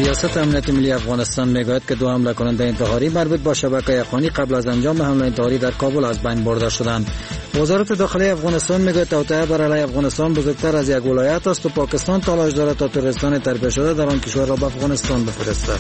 ریاست امنیت ملی افغانستان میگوید که 2 حمله کننده انتحاری مربوط با شبکه افغانی قبل از انجام حمله انتحاری در کابل از بین برده شدند. وزارت داخلی افغانستان میگوید توطئه بر علیه افغانستان بزرگتر از یک ولایت است و پاکستان تلاش دارد تا تروریستان تربیه شده در آن کشور را به افغانستان بفرستد.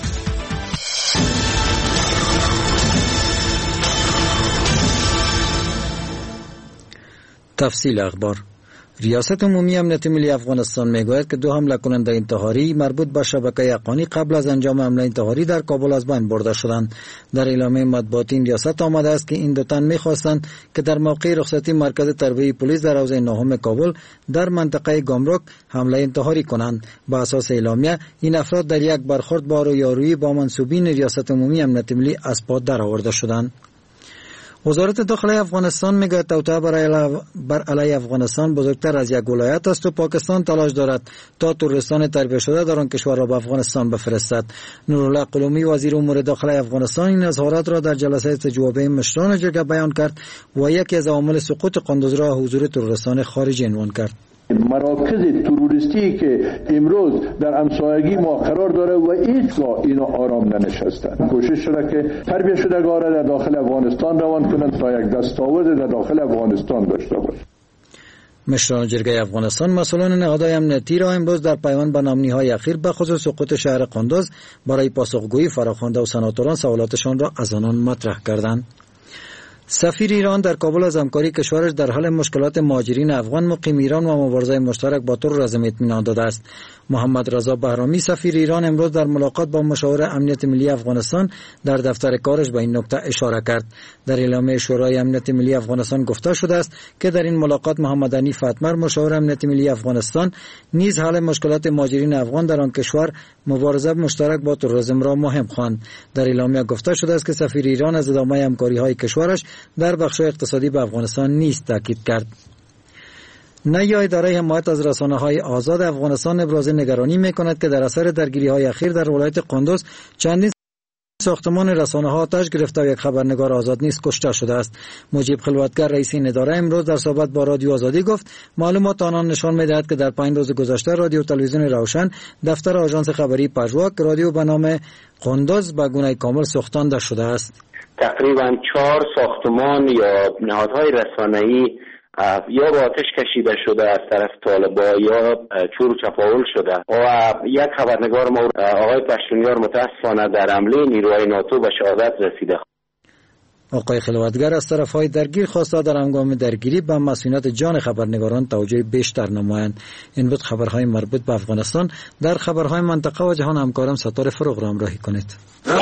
تفصیل اخبار. ریاست عمومی امنیت ملی افغانستان میگوید که 2 حمله کننده انتحاری مربوط به شبکه افغانی قبل از انجام حمله انتحاری در کابل از بین برده شدند. در اعلامیه مطبوعاتی این ریاست آمده است که این 2 تن میخواستند که در موقع رخصتی مرکز تربیه پلیس در حوزه 9 کابل در منطقه گمرک حمله انتحاری کنند. با اساس اعلامیه این افراد در یک برخورد با رویارویی با منصوبین ریاست عمومی امنیت ملی از پا درآورده شدند. وزارت داخلی افغانستان میگوید توطئه بر علیه افغانستان بزرگتر از یک ولایت است و پاکستان تلاش دارد تا تروریستان تربیه شده در آن کشور را به افغانستان بفرستد. نورالله قلومی وزیر امور داخلی افغانستان این اظهارات را در جلسه استجوابه مشران جرگه بیان کرد و یکی از عوامل سقوط قندوز را حضور تروریستان خارجی عنوان کرد. مراکز تروریستی که امروز در همسایگی ما قرار داره و هیچگاه اینا آرام ننشستند. کوشش شده که تربیه شدگان را در داخل افغانستان روان کنند تا یک دستاورد در داخل افغانستان داشته باشند. مشران جرگه افغانستان مسئولان نهادهای امنیتی را امروز در پیوند به نامنی‌های اخیر به خصوص سقوط شهر قندوز برای پاسخگویی فراخوانده و سناتوران سوالاتشان را از آنان مطرح کردند. سفیر ایران در کابل از همکاری کشورش در حل مشکلات مهاجرین افغان مقیم ایران و مبارزه مشترک با تروریسم اطمینان داده است. محمد رضا بهرامی سفیر ایران امروز در ملاقات با مشاور امنیت ملی افغانستان در دفتر کارش به این نکته اشاره کرد. در اعلامیه شورای امنیت ملی افغانستان گفته شده است که در این ملاقات محمد حنیف اتمر مشاور امنیت ملی افغانستان نیز حل مشکلات مهاجرین افغان در آن کشور مبارزه مشترک با تروریسم را مهم خواند. در اعلامیه گفته شده است که سفیر ایران از ادامه همکاری‌های کشورش در بخش اقتصادی به افغانستان نیز تاکید کرد. نیا اداره حمایت از رسانه‌های آزاد افغانستان ابراز نگرانی می‌کند که در اثر درگیری‌های اخیر در ولایت قندوز چندین ساختمان رسانه‌ها آتش گرفته و یک خبرنگار آزاد نیز کشته شده است. مجیب خلوتگر رئیس این اداره امروز در صحبت با رادیو آزادی گفت معلومات آنان نشان می‌دهد که در 5 روز گذشته رادیو تلویزیون روشن، دفتر آژانس خبری پژواک، رادیو به نام قندوز به گونه کامل سوختانده شده است. تقریبا 4 ساختمان یا نهادهای رسانه‌ای یا با آتش کشیده شده از طرف طالبا یا چور و چپاول شده و یک خبرنگار ما آقای پشتونیار متاسفانه در حمله نیروهای ناتو به شهادت رسیده. آقای خلوتگر از طرف‌های درگیر خواسته در هنگام درگیری به مسئولیت جان خبرنگاران توجه بیشتر نمایند. این بود خبرهای مربوط به افغانستان. در خبرهای منطقه و جهان همکارم ستاره فروغ را همراهی کنید.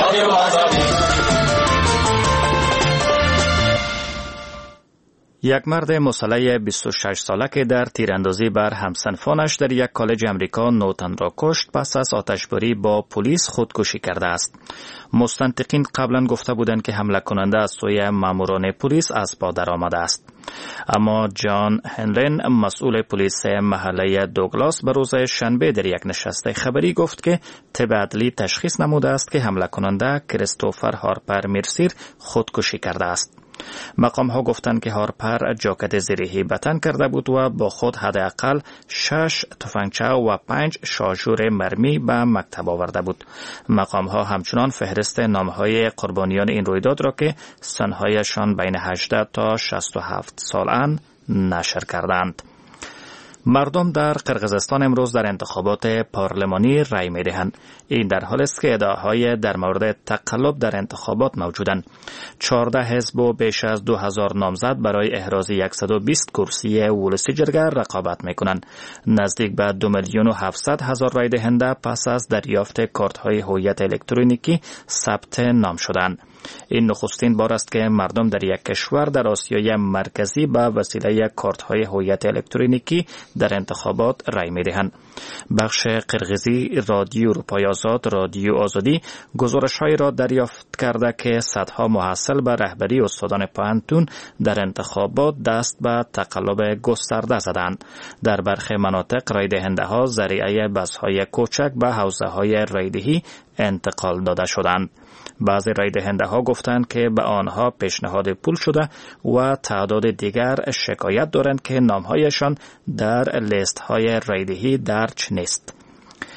یک مرد مسلح 26 ساله که در تیراندازی بر همسنفانش در یک کالج امریکا 9 تن را کشت پس از آتشباری با پلیس خودکشی کرده است. مستنطقین قبلا گفته بودند که حمله کننده از سوی ماموران پلیس از پا درآمده است. اما جان هنلین مسئول پلیس محله دوگلاس به روز شنبه در یک نشست خبری گفت که طب عدلی تشخیص نموده است که حمله کننده کریستوفر هارپر میرسیر خودکشی کرده است. مقام ها گفتند که هارپر جاکت زرهی به تن کرده بود و با خود حداقل 6 تفنگچه و 5 شارژور مرمی به مکتب آورده بود. مقام ها همچنان فهرست نامهای قربانیان این رویداد را که سنهایشان بین 18 تا 67 سالن نشر کردند. مردم در قرقیزستان امروز در انتخابات پارلمانی رای می‌دهند. این در حالی است که ادعاهای در مورد تقلب در انتخابات موجودند. 14 حزب و بیش از 2000 نامزد برای احراز 120 کرسی ولسی جرگه رقابت می‌کنند. نزدیک به 2,700,000 رای دهنده پس از دریافت کارت‌های هویت الکترونیکی ثبت نام شدند. این نخستین بار است که مردم در یک کشور در آسیای مرکزی به وسیله کارت‌های هویت الکترونیکی در انتخابات رای می‌دهند. بخش قرقیزی رادیو اروپای آزاد رادیو آزادی گزارش‌هایی را دریافت کرده که صدها محصل به رهبری استادان پوهنتون در انتخابات دست به تقلب گسترده زدند. در برخی مناطق رای دهنده‌ها ذریعه بس‌های کوچک به حوزه‌های رایدهی انتقال داده شدند. بعضی رای دهنده ها گفتند که به آنها پیشنهاد پول شده و تعداد دیگر شکایت دارند که نامهایشان در لیست های رایدهی درج نیست.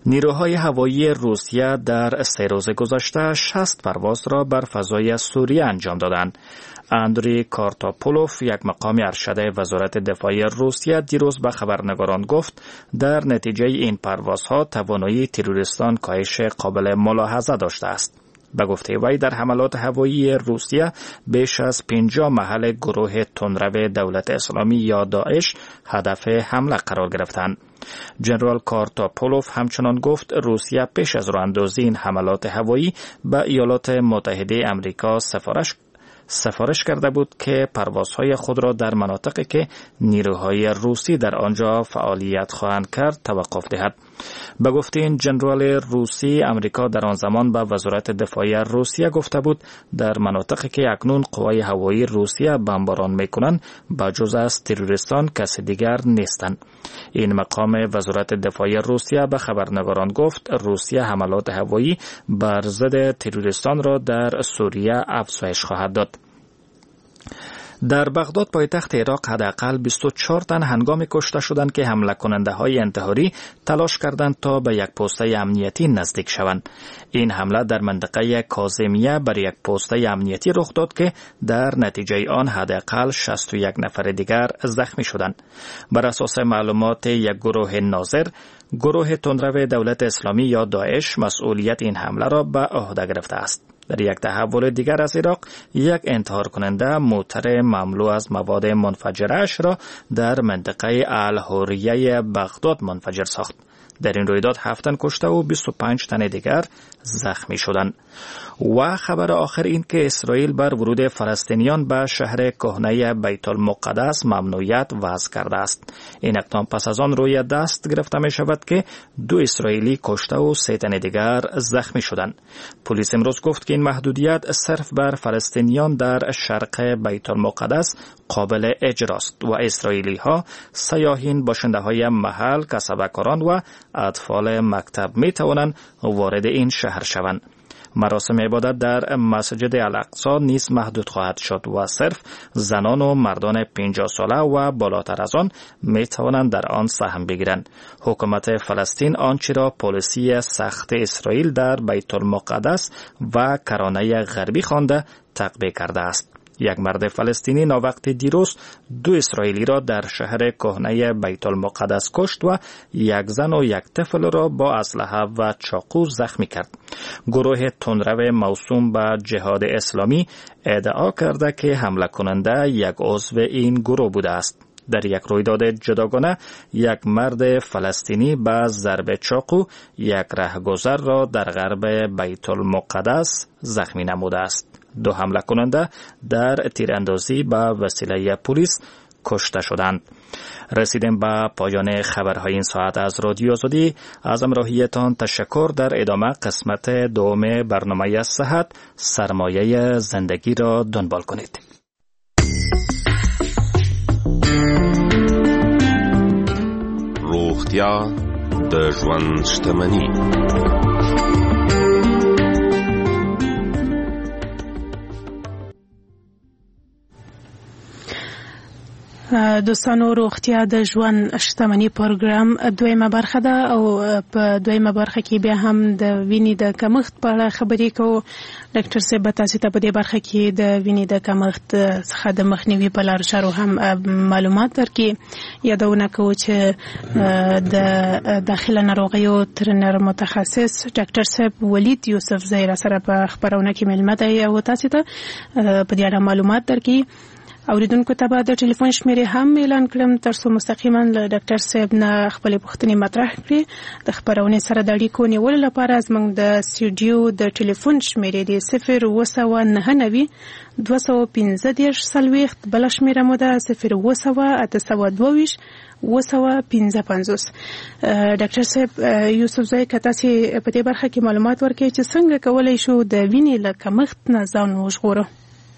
نیروهای هوایی روسیه در 3 روز گذشته 60 پرواز را بر فضای سوریه انجام دادند. اندری کارتاپولوف، یک مقام ارشد وزارت دفاع روسیه، دیروز به خبرنگاران گفت در نتیجه این پروازها توانایی تروریستان کاهش قابل ملاحظه داشته است. به گفته وی در حملات هوایی روسیه بیش از 50 محل گروه تندرو دولت اسلامی یا داعش هدف حمله قرار گرفتند. جنرال کارتاپولوف همچنان گفت روسیه پیش از راه‌اندازی این حملات هوایی به ایالات متحده آمریکا سفارش کرده بود که پروازهای خود را در مناطقی که نیروهای روسی در آنجا فعالیت خواهند کرد توقف دهد. به گفته این جنرال روسی، امریکا در آن زمان به وزارت دفاع روسیه گفته بود در مناطقی که اکنون قوای هوایی روسیه بمباران میکنند بجز از تروریستان کسی دیگر نیستند. این مقام وزارت دفاع روسیه به خبرنگاران گفت روسیه حملات هوایی بر ضد تروریستان را در سوریه افزایش خواهد داد. در بغداد پایتخت عراق حداقل 24 تن هنگام کشته شدند که حمله کننده های انتحاری تلاش کردند تا به یک پوسته امنیتی نزدیک شوند. این حمله در منطقه کاظمیه بر یک پوسته امنیتی رخ داد که در نتیجه آن حداقل 61 نفر دیگر زخمی شدند. بر اساس معلومات یک گروه ناظر، گروه تندرو دولت اسلامی یا داعش مسئولیت این حمله را به عهده گرفته است. در یک تحول دیگر از عراق، یک انتحار کننده موتر مملو از مواد منفجره‌اش را در منطقه الحوریه بغداد منفجر ساخت. در این رویداد 7 تن کشته و 25 تن دیگر زخمی شدند. و خبر آخر این که اسرائیل بر ورود فلسطینیان به شهر کهنه بیت المقدس ممنوعیت وضع کرده است. این اقدام پس از آن روی دست گرفته می شود که 2 اسرائیلی کشته و 3 تن دیگر زخمی شدند. پلیس امروز گفت که این محدودیت صرف بر فلسطینیان در شرق بیت المقدس قابل اجراست و اسرائیلی ها، سیاحین، باشنده های محل، کسبکاران و اطفال مکتب می توانند وارد این شهر شوند. مراسم عبادت در مسجد الاقصی نیز محدود خواهد شد و صرف زنان و مردان 50 ساله و بالاتر از آن می توانند در آن سهم بگیرند. حکومت فلسطین آنچه را پالیسی سخت اسرائیل در بیت المقدس و کرانه غربی خوانده تطبیق کرده است. یک مرد فلسطینی ناوقت دیروز 2 اسرائیلی را در شهر کهنه بیت المقدس کشت و یک زن و یک طفل را با اسلحه و چاقو زخمی کرد. گروه تندرو موسوم به جهاد اسلامی ادعا کرده که حمله کننده یک عضو این گروه بوده است. در یک رویداد جداگانه، یک مرد فلسطینی به ضرب چاقو یک رهگذر را در غرب بیت المقدس زخمی نموده است. 2 حمله کننده در تیراندازی به وسیله پلیس کشته شدند. رسیدیم به پایان خبرهای این ساعت از رادیو آزادی. از همراهیتان تشکر. در ادامه قسمت دوم برنامه صحت، سرمایه زندگی را دنبال کنید. روغتیا د ژوند شتمني. دوستانو، روغتیا د ژوند شتمني پروګرام دویمه برخه ده او په دویمه برخه کې بیا هم د وینې د کمښت په اړه خبرې کوو. ډاکټر صاحب تاسو ته په دې برخه کې د وینې د کمښت څخه د مخنیوي په لارو چارو هم معلومات درکړي. یادونه کوو چې د داخله ناروغیو ترنر متخصص ډاکټر صاحب ولید یوسف زهیر سره په خبرونه کې ملمت دی او تاسو ته په دې اړه معلومات درکړي. اوریدونکو ته به د ټلیفون شمیرې هم اعلان کړم ترڅو مستقیما له ډاکټر صاحب نه خپلې پوښتنې مطرح کړي. د خبرونې سره د اړیکو نیولو لپاره زموږ د سټوډیو د ټلیفون شمیرې دی 029 215 بله شمیره مو ده 0 822 ډاکټر صاحب یوسف زوی که تاسو په دې برخه کې معلومات ورکړئ چې څنګه کولی شو د وینې له کمښت نه ځان وژغورو.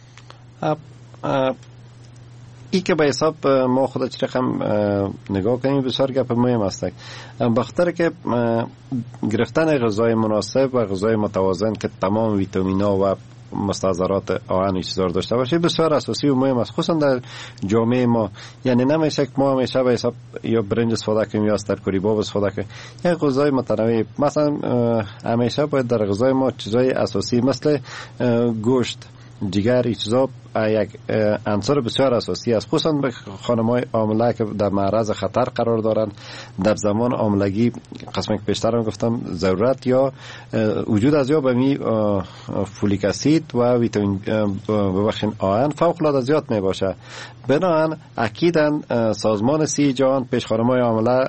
ای که به حساب ما خود چه رقم نگاه کنیم بسیار گپ مهم است. بخاطر که گرفتن غذای مناسب و غذای متوازن که تمام ویتامین‌ها و مستحضرات آهن چیزا داشته باشه بسیار اساسی و مهم است، خصوصا در جامعه ما. یعنی نمیشه که ما همیشه به حساب یا برنج استفاده کنیم یا از ترکاری باب استفاده کنیم. یک غذای متنوع، مثلا همیشه باید در غذای ما چیزای اساسی مثل گوشت، جگر، چیزا یک عنصر بسیار اساسی است، خصوصا به خانم‌های حامله که در معرض خطر قرار دارند. در زمان حاملگی قسمی که پیشتر گفتم ضرورت یا وجود از یا بمی فولیک اسید و ویتامین ببخشید آهن فوق العاده زیاد می باشه. بنابراین اکیداً سازمان صحت جهان پیش خانم‌های حامله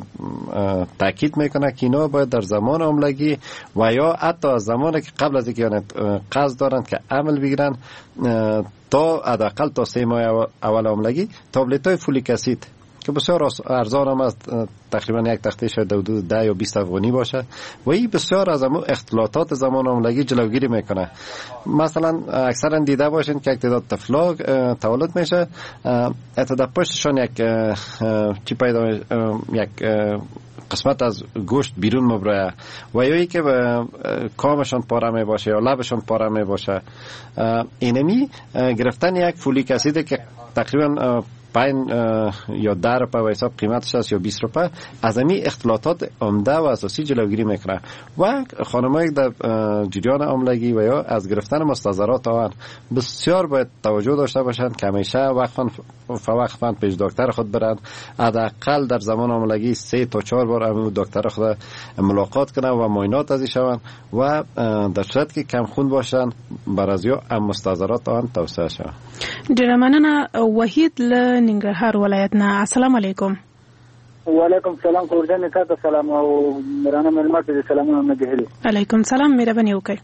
تاکید میکنه که اینا باید در زمان حاملگی و یا حتی از زمانی که قبل از اینکه قصد دارند که عمل بگیرن تا حداقل تا 3 ماه اول حاملگی تابلت‌های فولیک اسید که بسیار ارزان هم است، تقریبا یک تخته شاید حدود 10 یا 20 افغانی باشه و این بسیار از اختلالات زمان حاملگی جلوگیری میکنه. مثلا اکثرا دیده باشین که یک تعداد طفلا تولد میشه، ابتدا پشتشان یک چی پیدا یک قسمت از گوشت بیرون مبرایه و یا ای که کامشان پاره می باشه یا لبشان پاره می باشه. اینمی گرفتن یک فولیک اسید که تقریبا 5 یا 10 روپه و حساب قیمتش است یا 20 روپه از امی اختلالات عمده و اساسی جلوگیری میکنه و خانمایی در جریان حاملگی و یا از گرفتن مستحضرات آهن بسیار باید توجه داشته باشند که همیشه وقفاً پیش دکتر خود برند، حداقل در زمان حاملگی 3 تا 4 بار همون دکتر خود ملاقات کنند و معاینات ازش شوند و در صورت که کم خون باشند بر از یا مستحضرات آهن توصیه شوند. ډیره مننه. وحید له ننګرهار ولایت نه. السلام علیکم. وعلیکم سلام. کورجن تاسو سلام او مرانه ملمت دي سلامونه مجهلي. علیکم سلام. مهرباني وکړئ.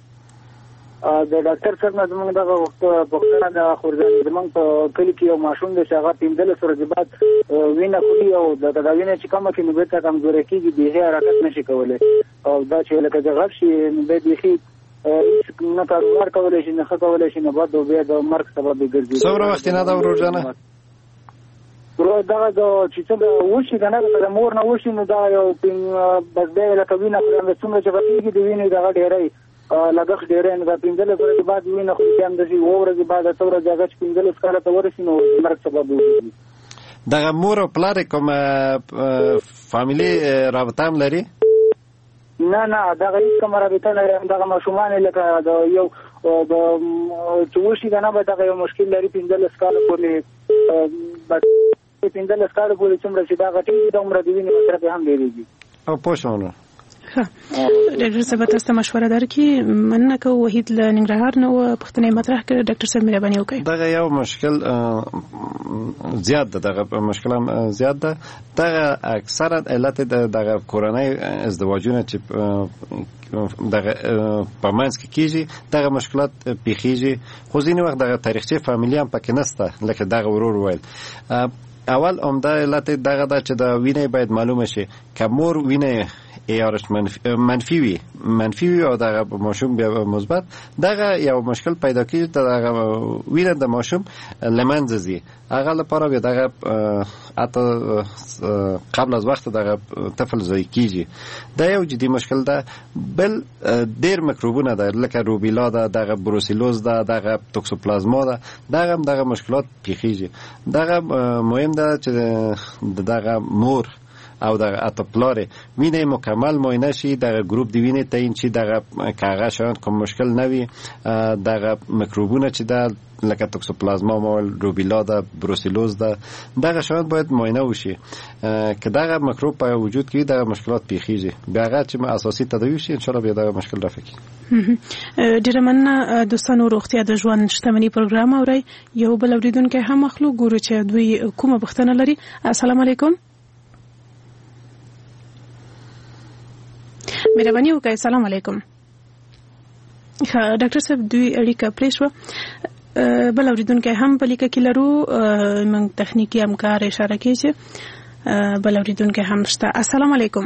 د ډاکټر صاحب نه زموږ دغه وختونه د خورځن زموږ په کلی کې یو ماشوم د شغه 15 ورځې بعد وینه کوي او د تداوینه چې کومه کې نو به تا کمزوري کیږي به حرکت نشي کولای او دا چې لکه د غږ شي به دي نه کار کولای شي نه کولای شي نه بعد به د مرګ سبب ګرځي. څومره وخت نه دا ورځنه ورو دا د چې څنګه وشي کنه د مور نه وشي نو دا یو بس به لکه وینه کوي څنګه چې بقیږي د وینې دا ډېرې لګښ ډېرې نه دا 15 ورځې بعد وینه خو هم د شي ورځې بعد څوره ځای چې 15 کاله ته ورسي نو مرګ سبب وي. دا مور او پلار کوم فامیلی رابطه هم لري؟ نه دا هیڅ کوم رابطه نه لري. دا ماشومان لکه دا یو د چوشي کنه به دا یو مشکل لري 15 کاله پورې بس 15 کاله پورې څومره چې دا غټي د عمر دی ویني سره هم لري او پوښونه. ډاکټر صاحب تاسو مشوره درکې مننه کوم. وحید له ننګرهار نو پښتنې مطرح کړ. ډاکټر صاحب مهرباني وکړئ. دا یو مشکل زیات ده، دا مشکل هم زیات ده. دا اکثرا علت د کورنۍ ازدواجونه چې دغه په منځ کې کیږي دغه مشکلات پیښیږي، خو ځینې وخت دغه تاریخچه فامیلی هم پکې نشته. لکه دغه ورور ویل اول عمده علت دغه ده چې د وینې باید معلومه شي که مور وینې ایارش منفی وي او دغه ماشوم بیا مثبت، دغه یو مشکل پیدا کیږي. دغه وینه د ماشوم لمنځ ځي، هغه لپاره بیا دغه حتی قبل از وخت دغه طفل زوی کیږي. دا یو جدي مشکل ده. بل ډیر میکروبونه ده لکه روبیلا ده، دغه بروسیلوز ده، دغه توکسوپلازما ده، دغه مشکلات پیښیږي. دغه مهم ده چې دغه مور او دغه اتپلار وینه مکمل معاینه شي، دغه گروپ دی وینه تعیین شي، دغه کاغه شاید کوم مشکل نوي، دغه میکروبونه چې ده لکه توکسوپلازما مول روبیلا ده، بروسیلوز ده، دغه شاید باید معاینه وشي که دغه میکروب په وجود کې دغه مشکلات پیښیږي. بیا هغه چې اساسي تداوی شي ان شاء الله بیا دغه مشکل رافع کیږي. ډیره مننه. دوستانو روغتیا د ژوند شتمنۍ پروګرام اوري. یو بل اوریدونکو هم مخلوق ګورو چې دوی کومه بختنه لري. السلام علیکم. مهرباني وکړئ. السلام علیکم. ډاکټر صاحب دوی اړیکه پرې شو. بل اوریدونکو هم په لیکه کې لرو. موږ تخنیکی همکار اشاره کوي چې بل اوریدونکو هم شته. السلام علیکم.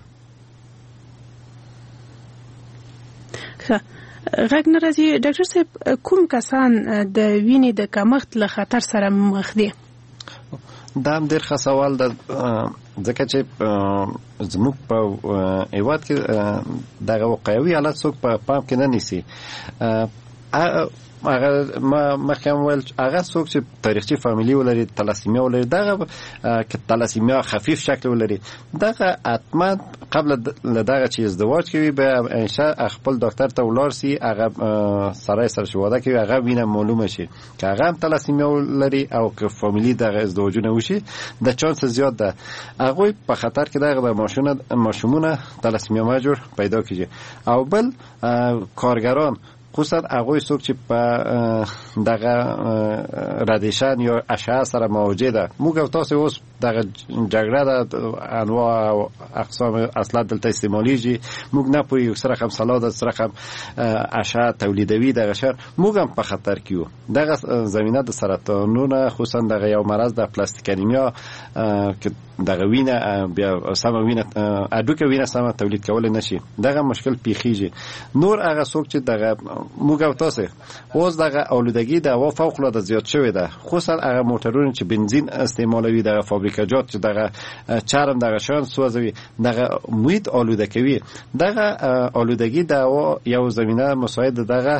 غږ نه راځي. ډاکټر صاحب کوم کسان د وینې د کمښت له خطر سره مخ دي؟ دا هم ډېر ښه سوال ده، ځکه چې زموږ په هېواد کې دغه وقایوي حالت څوک په پام کې نه نیسي. هغه مخکې ویل هغه څوک چې تاریخي فامیلی ولري تلاسیمیا ولري دغه که تلاسیمیا خفیف شکل ولري دغه حتما قبل دغه چې ازدواج کوي به انشاء خپل ډاکټر ته ولاړ سي هغه سره شواده کوي هغه وینه معلومه شي که هغه هم تلاسیمیا ولري او که فامیلی دغه ازدواجونه وشي د چانس زیات ده هغه په خطر کې دغه ماشومونه تلاسیمیا ماجور پیدا کیږي او بل کارګران خصوصا هغه څوک چې په دغه رادیشن یا اشعه سره مواجه ده موږ او تاسو اوس دغه جګړه د انواع او اقسام اصلا دلته استعمالیږي موږ نه پوهیږو سره هم سلاد سره هم اشعه تولیدوي دغه شر موږ هم په خطر کې یو دغه زمينه د سرطانونو خصوصا دغه یو مرض د پلاستیکانیمیا که دغه وینه بیا سم وینه اډوکه وینه سم تولید کول نشي دغه مشکل پیخیږي نور هغه څوک چې دغه موږ او تاسو اوس دغه اولودګي د هوا فوق العاده زیات شوی ده خصوصا هغه موټرونه چې بنزین استعمالوي دغه فابریکاجات چې دغه چرم دغه شان سوځوي دغه محیط آلوده کوي دغه آلودګي د هوا یو زمينه مساعد دغه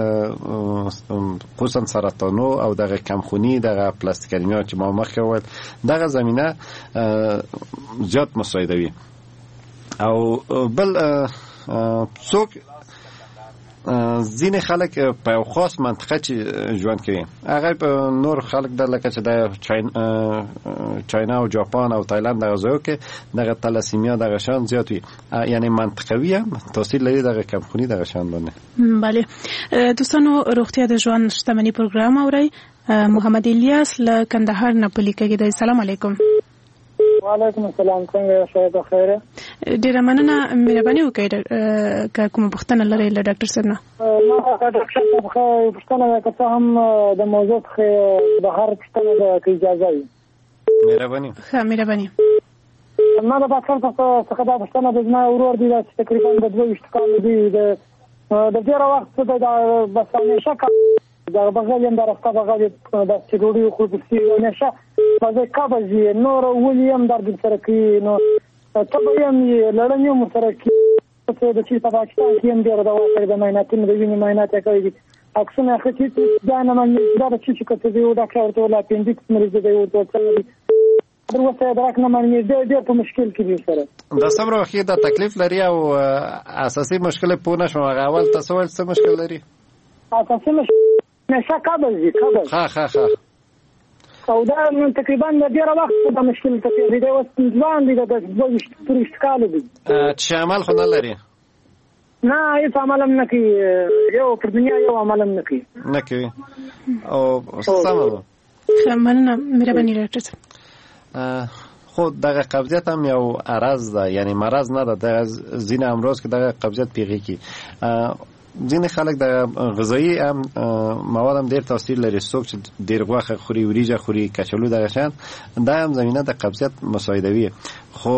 خصوصا سرطانو او دغه کمخونی دغه پلاستیکانیمیا چې ما مخکې وویل دغه زمينه زیات مساعدوي او بل څوک ځینې خلک په یو خاص منطقه چې ژوند کوي هغه په نور خلک د لکه چې د چاینا او جاپان او تایلند دغه ځایو کې دغه تلاسیمیا دغه شان زیات وي یعنی منطقوي هم تاثیر لري دغه کمخونی دغه شان باندې بله دوستانو روغتیا د ژوند شتمنۍ پروګرام اوري محمد الیاس له کندهار نه پلیکه دی سلام علیکم وعلیکم السلام څنګه شاید خیره ډیره مننه مهرباني وکړئ که کومه پوښتنه لرئ له ډاکټر صاحب نه ما ډاکټر صاحب پوښتنه وکړه هم د موضوع څخه بهر پوښتنه د اجازه وي مهرباني مهرباني ما د ډاکټر څخه دا پوښتنه د ما ورور دی چې تقریبا د 22 کال دی د ډیر وخت د بسانه شکه دا بغل هم درسته بغل د سیګوري خو د سیګوري نشه په کابزي نور ولیم در سره کې نو طبيعي لړنیو سره کې څه د چی په پاکستان کې هم ډیر دا وایي د مایناتین د وینې ماینات کوي اکثر اخیتی دا نه مې دا چې کته دی دا کار ته ولا اپندیکس مریض دی او څه دروسته درک نه مې ډېر په مشکل کې دي سره دا صبر واخی دا تکلیف لري او اساسي مشکل پونه شو اول تاسو څه مشکل لري اساسي مشکل نشه کابزي ها او دا من تقریبا د ډیره وخت د مشکل ته دی دا اوس ځوان دی د 23 کال دی چې عمل خو نه لري نه هیڅ عمل نه کوي یو پر دنیا یو عمل نه کوي او سمو مننه مهرباني ډاکټر خو دغه قبضیت هم یو عرض ده یعنی مرض نه ده د زینه امراض کې دغه قبضیت پیږي کی ځینې خلک د غذایی هم مواد هم ډېر تاثیر لري څوک چې ډېر غوښه خوري وریجه خوري کچالو دغه شان دا هم زمینه د قبضیت مساعدوي خو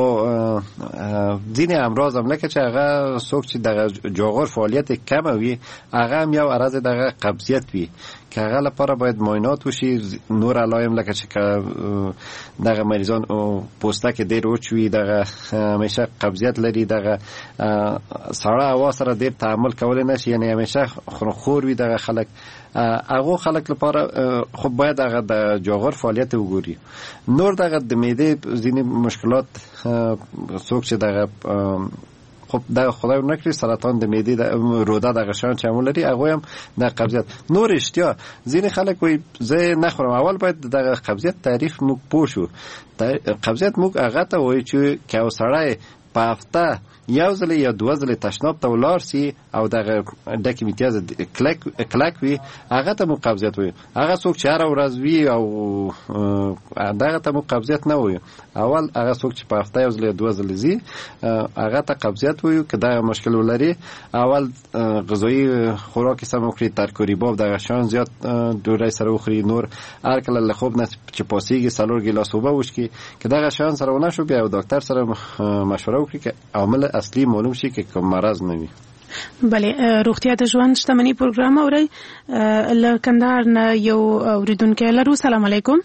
ځینې امراض هم لکه چې هغه څوک چې دغه جوغور فعالیت کم وي هغه هم یو عرض دغه قبضیت وي که هغه لپاره باید معاینات وشي نور علایم لکه چې دغه مریضان پوستکي ډېر وچوي دغه همیشه قبضیت لري دغه سړه هوا سره ډېر تعامل کول نشي یعنی همیشه خور وي دغه خلک هغه خلک لپاره خو باید هغه د جوغور فعالیت وګوري نور دغه د معده ځینې مشکلات څوک چې دغه خب دا خدای نکړي سرطان د معدې د روده د غشان چې عمل لري هغه هم د قبضیت نور اشتیا ځینې خلک وي زه نه خورم اول باید د قبضیت تعریف موږ پوښو قبضیت موږ هغه ته وایي چې که سړی په هفته یو ځل یا دوه ځل تشناب ته ولاړ سي او دغه ډکه امتیاز کلک وي هغه ته مو قبضیت وي هغه څوک چې هر ورځ وي او دغه ته مو قبضیت نه وي اول هغه څوک چې په هفته یو ځل یا دوه ځل زی هغه ته قبضیت وي که دغه مشکل ولري اول غذایی خوراک سم وکړي ترکاری باب دغه شان زیات ډوډۍ سره وخوري نور هر کله له خوب نه چې پاسيږي څلور ګیلاس اوبه وڅښي که دغه شان سره ونه شو بیا ډاکټر سره مشوره وکړي که عامل اصلي معلوم شي که کوم مرض نه وي بله روغتیا د ژوند شتمنۍ پروګرام اوري له کندهار نه یو اوریدونکو لرو سلام علیکم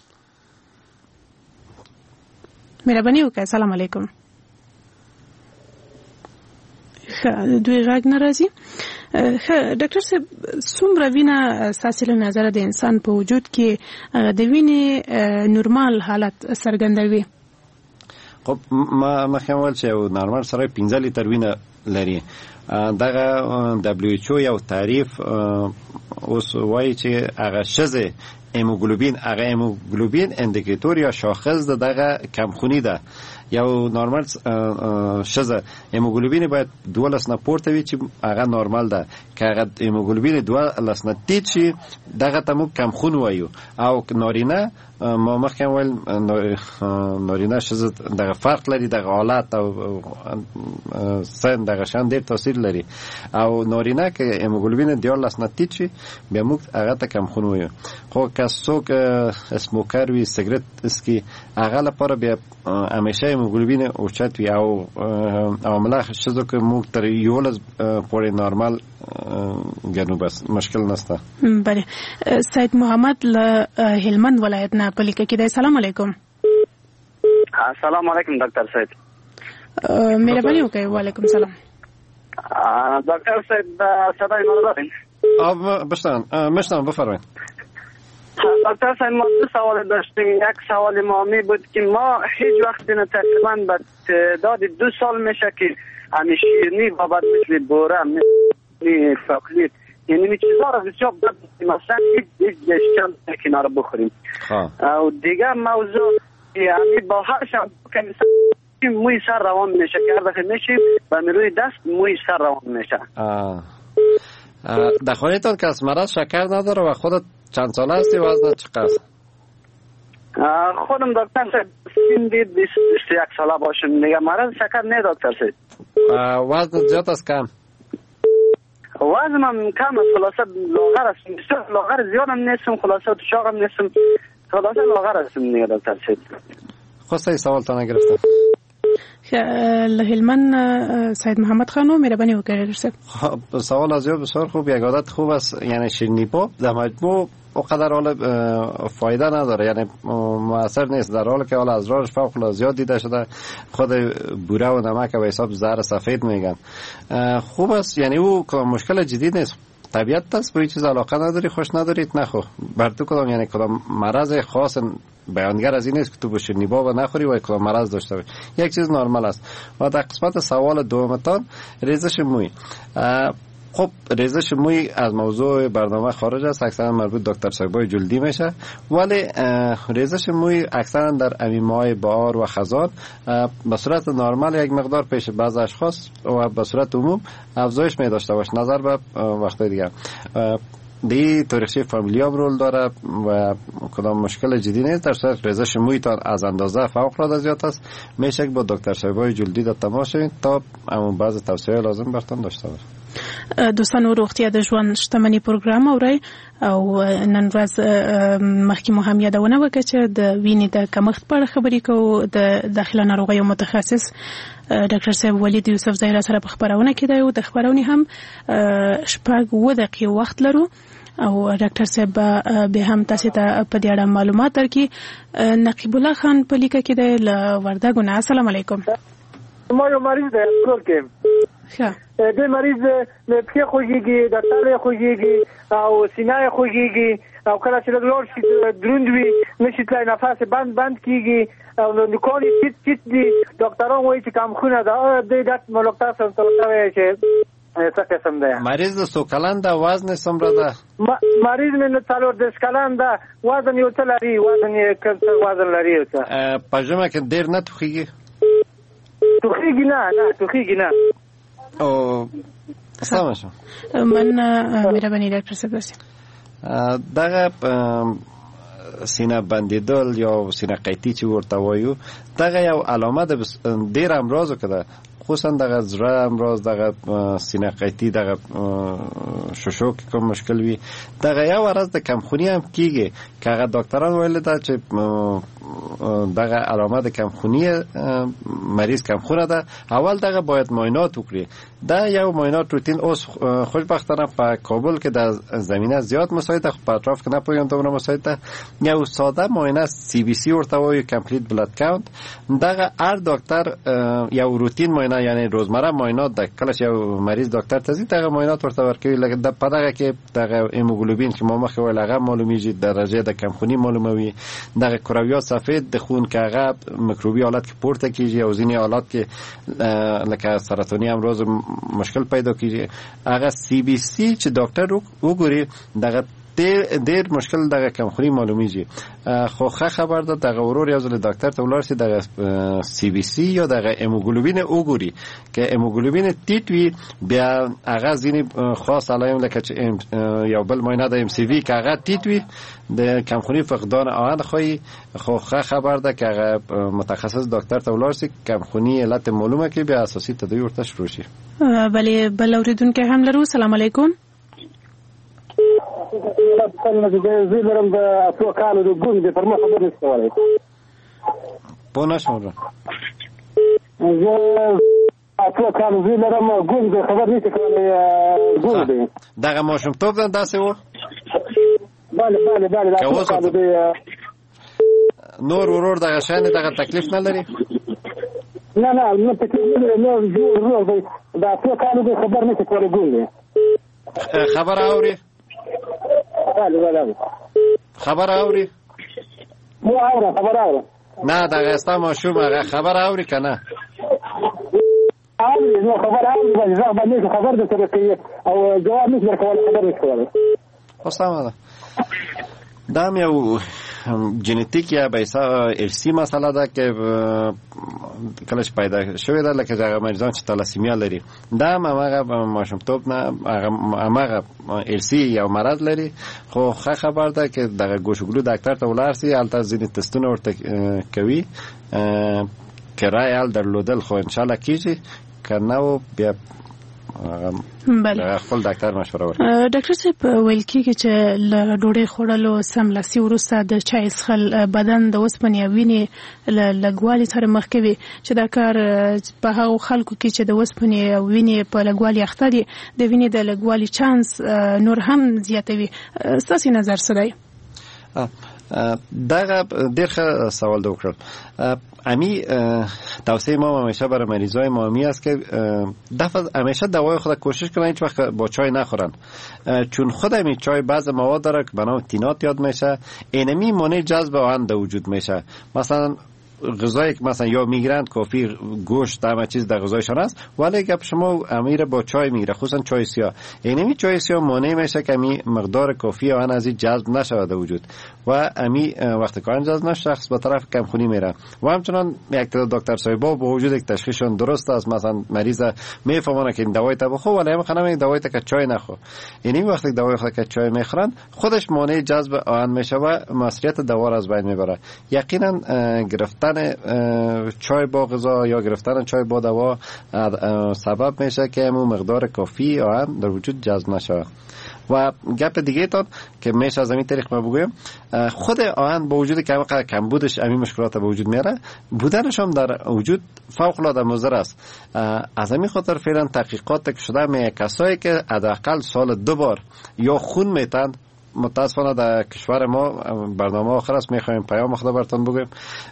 مهرباني وکړئ سلام علیکم دوی غږ ناراضي ډاکټر صاحب څومره وینه ستاسو له نظر د انسان په وجود کې د وینې نورمال حالت څرګندوي؟ خب ما مخکې چې یو نورمال سره 15 لیتر وینه لري. دغه WHO یو تعریف اوس وایي چې هغه شزه هیموګلوبین اندیکیتور یا شاخص دغه کمخونی ده. یو نورمال شزه هیموګلوبین باید 12 نه پورته وي چې هغه نورمال ده. که هغه هیموګلوبین 12 نه ټیټ شي دغه ته موږ کمخون وایو. او نارینه ما مخکې ویل نارینه شزه دغه فرق لري، دغه حالت او سن دغه شان ډېر تاثیر لري. او نارینه که هیموګلوبین 12 نه ټیټ شي بیا موږ هغه ته کمخون وایو. خو که څوک اسموکر وي، سیګریټ اسکي، هغه لپاره بیا همیشه هیموګلوبین اوچت وي. او عامله شزو که موږ تر 11 پورې نورمال ګڼو، بس مشکل نشته. بله. سید محمد له هلمند ولایت نه په لیکه کې دی. سلام علیکم. السلام علیکم ډاکټر صاحب. مهرباني وکړئ. وعلیکم سلام. دکتر صاحب صدای ما دارین؟ مشتم بفرمایید. دکتر صاحب ما دو سوال داشتیم. یک سوال ما می بود که ما هیچ وقت تقریبا به تعداد 2 سال میشه که همین شیرینی و بعد مثل بوره، مثل چاکلیت، یعنی این چیزا رو بسیار بد مثلا هیچ چند کنار بخوریم. و دیگه موضوع یعنی با هر شب که موی سر روان میشه، که هر دفعه میشیم و روی دست موی سر روان میشه. در خانه‌تان کس مرض شکر نداره و خودت چند ساله هستی؟ وزنت چقدر؟ خودم دکتر صاحب 21 ساله باشم دیگه. مرض شکر نه دکتر صاحب. وزنت زیاد است کم؟ وزنم کم است، خلاصه لاغر هستم. بسیار لاغر زیادم نیستم، خلاصه شاغم نیستم، خلاصه لاغر هستم دیگه دکتر صاحب. خواسته سوالتان نگرفتم. هلمند سید محمد خانو مهربانی وکړئ. سوال از بسیار خوب. یک عادت خوب است، یعنی شیرینی پاپ در مجموع اونقدر حال فایده نداره، یعنی مؤثر نیست، در حالی که حال اضرارش فوق العاده زیاد دیده شده. خود بوره و نمک به حساب زهر سفید میگن. خوب است، یعنی او مشکل جدید نیست. طبیعت است، به این چیز علاقه نداری، خوش ندارید نخو. بر تو کدام یعنی کدام مرض خاص بیانگر از این نیست که تو بشیر نیبا نخوری و کدام مرض داشته باشی. یک چیز نرمال است. و در قسمت سوال دومتان ریزش موی. خب ریزش موی از موضوع برنامه خارج است، اکثرا مربوط دکتر سگبای جلدی میشه، ولی ریزش موی اکثرا در ماه بهار و خزان به صورت نرمال یک مقدار پیش بعض اشخاص و به صورت عموم افزایش می داشته باشه نظر به وقت دیگه. دی تاریخچه فامیلی هم رول داره و کدام مشکل جدی نیست. در صورت ریزش موی تا از اندازه فوق العاده زیاد است، میشه با دکتر سگبای جلدی در تماس شوید تا همون بعض توصیه لازم برتون داشته باشه. دوستانو روغتیا د ژوند شتمنۍ پروګرام اورئ او نن ورځ مخکې مو هم یادونه وکړه چې د وینې د کمښت په اړه خبرې کوو. د داخله ناروغیو متخصص ډاکټر صاحب ولید یوسف زهرا سره په خبرونه کې دی او د خبرونې هم 6 دقیقې وخت لرو او ډاکټر صاحب به هم تاسو ته په دې اړه معلومات درکړي. نقیب الله خان په لیکه کې دی له وردګو نه. السلام علیکم. ما یو مریض دی ورکه د مریض له پښې خوږیږي، د تلې خوږیږي او سینې خوږیږي او کله چې لږ شي دروند وي نشي تلای، نفس بند کیږي او نو کولی چې دي ډاکټران وایي چې کم خونه ده. د دې مولکتا سره توګه چې څه قسم ده. مریض د سوکلان ده، وزن څومره ده؟ مریض من 40 کلن ده، وزن یو څه لري، وزن یې کم وزن لري. په ژمه کې ډیر نه توخیږي؟ توخیږي نه توخیږي نه. او سلام شو. من مهرباني ډاکټر صاحب دغه سینه بندیدل یا سینه قیتی چې ورته وایو، دغه یو علامه ده ډیر امراضو کې ده، خصوصا دغه زړه امراض، دغه سینه قیتی، دغه ششو کې کوم مشکل وي، دغه یو ورځ د کمخونی هم کیږي که هغه ډاکټران ویل ده چې دغه علامه د کمخونی مریض کمخونه ده، اول دغه باید معاینات وکړي. دا یو معاینات روتین اوس خوشبختانه په کابل کې د زمینه زیات مساعده، خو په اطراف کې نه پوهیم دومره مساعده. یو ساده معاینه CBC ورته وایي، کمپلیت بلاد کاونت. دغه هر ډاکټر یو روتین معاینه معاینه یعنی روزمره معاینات د کله چې مریض ډاکټر ته ځي دغه معاینات ورته ورکوي لکه د پدغه کې دغه هیموګلوبین چې ما مخکې ویل هغه معلومیږي درجه د کمخونی معلوموي دغه کرویات سفید د خون کې هغه میکروبي حالت کې پورته کیږي او ځینې حالات کې لکه سرطانی امراض مشکل پیدا کیږي هغه سی بی سی چې ډاکټر وګوري دغه ډیر مشکل دغه کمخونی معلومیږي خو خبر ده دغه ورور یو ځل ډاکټر ته ولاړ شي دغه سی بی سی یا دغه هیموګلوبین وګوري که هیموګلوبین ټیټ وي بیا هغه ځینې خاص علایم لکه چې یو بل معاینه د ام سی وی که هغه ټیټ وي د کمخونی فقدان آهن خو خبر ده که هغه متخصص ډاکټر ته ولاړ شي کمخونی علت معلومه کې بیا اساسي تداوی ورته شروع شي. بله بل اوریدونکي هم لرو. سلام علیکم. زه لرم د اتو کالو د ګوند پر مخ خبر نشته وای په نشوره زه اتو کالو زه لرم ګوند خبر نشته ګوند دغه ماشوم توپ داسې و bale اتو کالو د نور ورور دغه شان دغه تکلیف نه لري نه تکلیف نه لري نو د اتو کالو د خبر نشته کولای ګوند خبر اوري خبر اوري مو خبر اوري نه دا غستا ماشوم هغه خبر اوري کنه اوري نو خبر اوري زه باندې خبر ده تر کې او جواب نشي ورکول خبر نشي وسامه دا یو جنټیک یا بیسا ارسی مسله ده که کله چې پیدا شوې ده لکه هغه مریضان چې تالاسیمیا لري دا هغه ماشومتوب نه هغه ارسی یو مرض لري خو خبر ده که دغه ګوشګلو ډاکټر ته ولاړ سي هلته ځینې تستونه ورته کوي که رای حل درلودل خو انشاءالله کیږي که نه بیا بله خپل ډاکټر مشوره ورکړي. ډاکټر صاحب ویل کېږي چې له ډوډۍ خوړلو سملاسي وروسته د چای څښل بدن د اوسپنې او وینې له لږوالي سره مخ کوي چې دا کار په هغو خلکو کې چې د اوسپنې او وینې په لږوالي اخته دي د وینې د لږوالي چانس نور هم زیاتوي. ستاسې نظر څه دی؟ دغه ډېر ښه سوال وکړل. امی توصیه ما همیشه برای مریضای ما همی است که همیشه دوای خود کوشش کنن هیچ وقت با چای نخورن چون خود همی چای بعض مواد داره که به نام تینات یاد میشه اینمی مانع جذب آهن در وجود میشه. مثلا غذایی که مثلا یا میگیرند کافی گوشت همه چیز در غذایشان است ولی گپ شما امیر با چای میگیره خصوصا چای سیاه اینمی چای سیاه مانع میشه که امی مقدار کافی آن از این جذب نشود در وجود و امی وقتی که آن جذب نشه شخص به طرف کمخونی میره و همچنان یک دکتر صاحبا با وجود یک تشخیصشون درست است مثلا مریض میفهمونه که این دوائی تا بخور ولی هم خانم این دوائی تا که چای نخور اینمی وقتی دوائی خود که چای میخورن خودش مانع جذب آن میشه و مسئولیت دوا از بین میبره. یقینا گرفتن چای با غذا یا گرفتن چای با دوا سبب میشه که همون مقدار کافی آهن در وجود جذب نشه. و گپ دیگه تان که میشه از همین طریق ما بگویم خود آهن با وجود که کمبودش همین مشکلات به وجود میاره بودنش هم در وجود فوق العاده مضر است. از همین خاطر فعلا تحقیقات که شده می کسایی که حداقل سال 2 بار یا خون میتن متاسفانه در کشور ما برنامه آخر است میخوایم پیام خدا براتون بگویم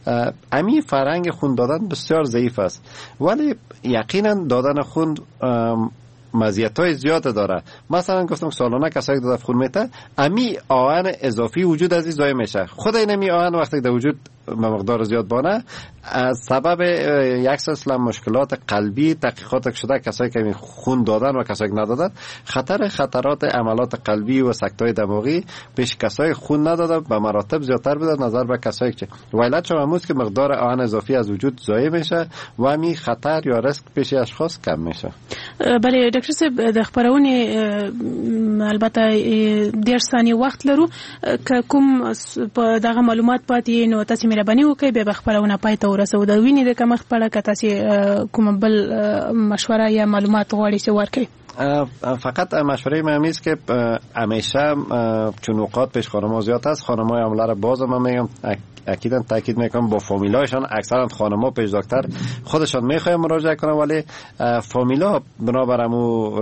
امی فرهنگ خون دادن بسیار ضعیف است ولی یقینا دادن خون مزیت‌های زیاد داره. مثلا گفتم سالانه کسایی که دادن خون میته امی آهن اضافی وجود از این ضایع میشه. خود این امی آهن وقتی در وجود به مقدار زیاد بانه سبب یک سلسله مشکلات قلبی تحقیقات شده کسایی که خون دادن و کسایی که ندادن خطرات عملات قلبی و سکته‌های دماغی پیش کسایی خون ندادن به مراتب زیادتر بوده نظر به کسایی که ویلت شما امروز که مقدار آهن اضافی از وجود ضایع میشه و همین خطر یا ریسک پیش اشخاص کم میشه. بله ډاکټر صاحب د خبرونې البته 10 ثانیې وخت لرو که کوم په دغه معلومات پاتې نو تاسو مهرباني وکړئ به خبرونه پای ته ورسو د وینې د کمښت په اړه که تاسو کوم بل مشوره یا معلومات غواړئ چې ورکړئ. فقط مشوره من است که همیشه چون اوقات پیش خانم‌ها زیاد است خانم‌های عمله را باز من میگم اکیدا تاکید میکنم با فامیلایشان اکثرا خانم‌ها پیش دکتر خودشان میخوایم مراجعه کنن ولی فامیلا بنابر امو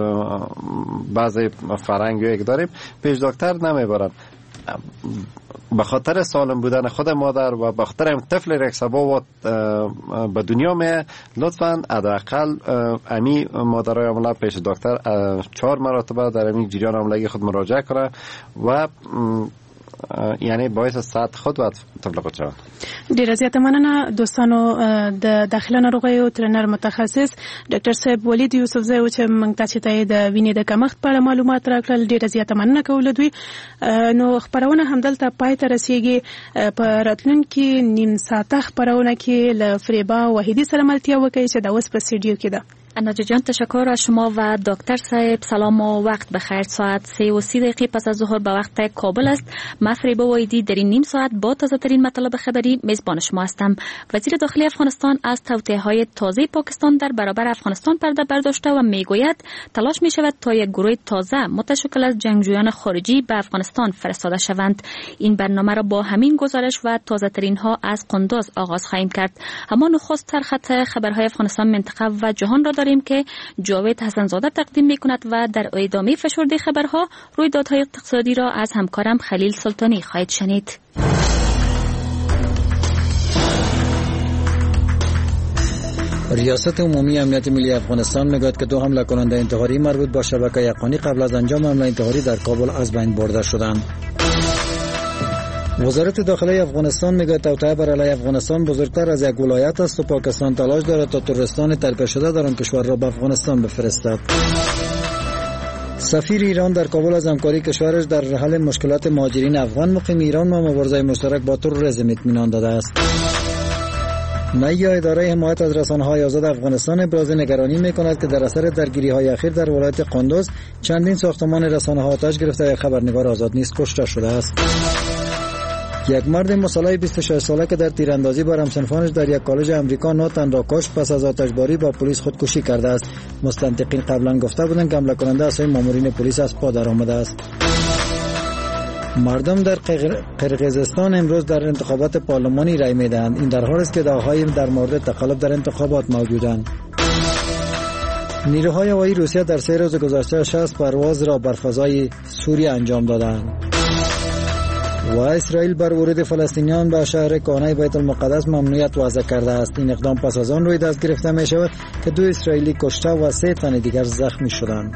بعضی فرهنگی که داریم پیش دکتر نمیبرن. به خاطر سالم بودن خود مادر و به خاطر این طفل یک سبا به دنیا می لطفاً حداقل امی مادرای عمله پیش دکتر 4 مرتبه در این جریان حملگی خود مراجعه کنه و یعنی باعث صحت خود و طفل خود شود. ډیره زیاته مننه دوستانو. د داخله ناروغیو ترنر متخصص ډاکټر صاحب ولید یوسفزی چې موږ تاسو ته د وینې د کمښت په اړه معلومات راکړل. ډیره زیاته مننه کوله دوی. نو خبرونه همدلته پای ته رسیږي. په راتلونکي نیم ساعته خبرونه کې له فریبا وحیدی سره ملتیا وکړي چې د اوس په استودیو کې ده. ناجی جان تشکر از شما و دکتر صاحب. سلام و وقت بخیر. ساعت 3:30 پس از ظهر به وقت کابل است. من فریبا وحیدی در این نیم ساعت با تازه ترین مطالب خبری میزبان شما هستم. وزیر داخلی افغانستان از توطئه‌های تازه پاکستان در برابر افغانستان پرده برداشته و میگوید تلاش می شود تا یک گروه تازه متشکل از جنگجویان خارجی به افغانستان فرستاده شوند. این برنامه را با همین گزارش و تازه ترین ها از قندوز آغاز خواهیم کرد. اما نخست در خط خبرهای افغانستان، منطقه و جهان را داریم که جاوید حسنزاده تقدیم میکند و در ادامه فشرده خبرها رویدادهای اقتصادی را از همکارم خلیل سلطانی خواهید شنید. ریاست عمومی امنیت ملی افغانستان میگوید که 2 حمله کننده انتحاری مربوط با شبکه یقانی قبل از انجام حمله انتحاری در کابل از بین برده شدند. وزارت داخلی افغانستان میگوید توطئه بر علیه افغانستان بزرگتر از یک ولایت است و پاکستان تلاش دارد تا تروریستان تربیت شده در آن کشور را به افغانستان بفرستد. سفیر ایران در کابل از همکاری کشورش در حل مشکلات مهاجرین افغان مقیم ایران و مبارزه مشترک با تروریسم اطمینان داده است. نیا اداره حمایت از رسانه‌های آزاد افغانستان ابراز نگرانی می‌کند که در اثر درگیری‌های اخیر در ولایت قندوز چندین ساختمان رسانه‌ها آتش گرفته و خبرنگار آزاد نیز کشته شده است. یک مرد مسلح 26 ساله که در تیراندازی بر همسنفانش در یک کالج امریکا 9 تن را کشت پس از آتشباری با پلیس خودکشی کرده است. مستنطقین قبلا گفته بودند که حمله کننده از مامورین پلیس از پا درآمده است. مردم در قرقیزستان امروز در انتخابات پارلمانی رای میدهند. این در حالی است که دعاهایی در مورد تقلب در انتخابات موجودند. نیروهای هوایی روسیه در 3 روز گذشته 60 پرواز را بر فضای سوریه انجام دادند. و اسرائیل بر ورود فلسطینیان به شهر کهنه بیت المقدس ممنوعیت وضع کرده است. این اقدام پس از آن روی دست گرفته می شود که 2 اسرائیلی کشته و 3 تن دیگر زخمی شدند.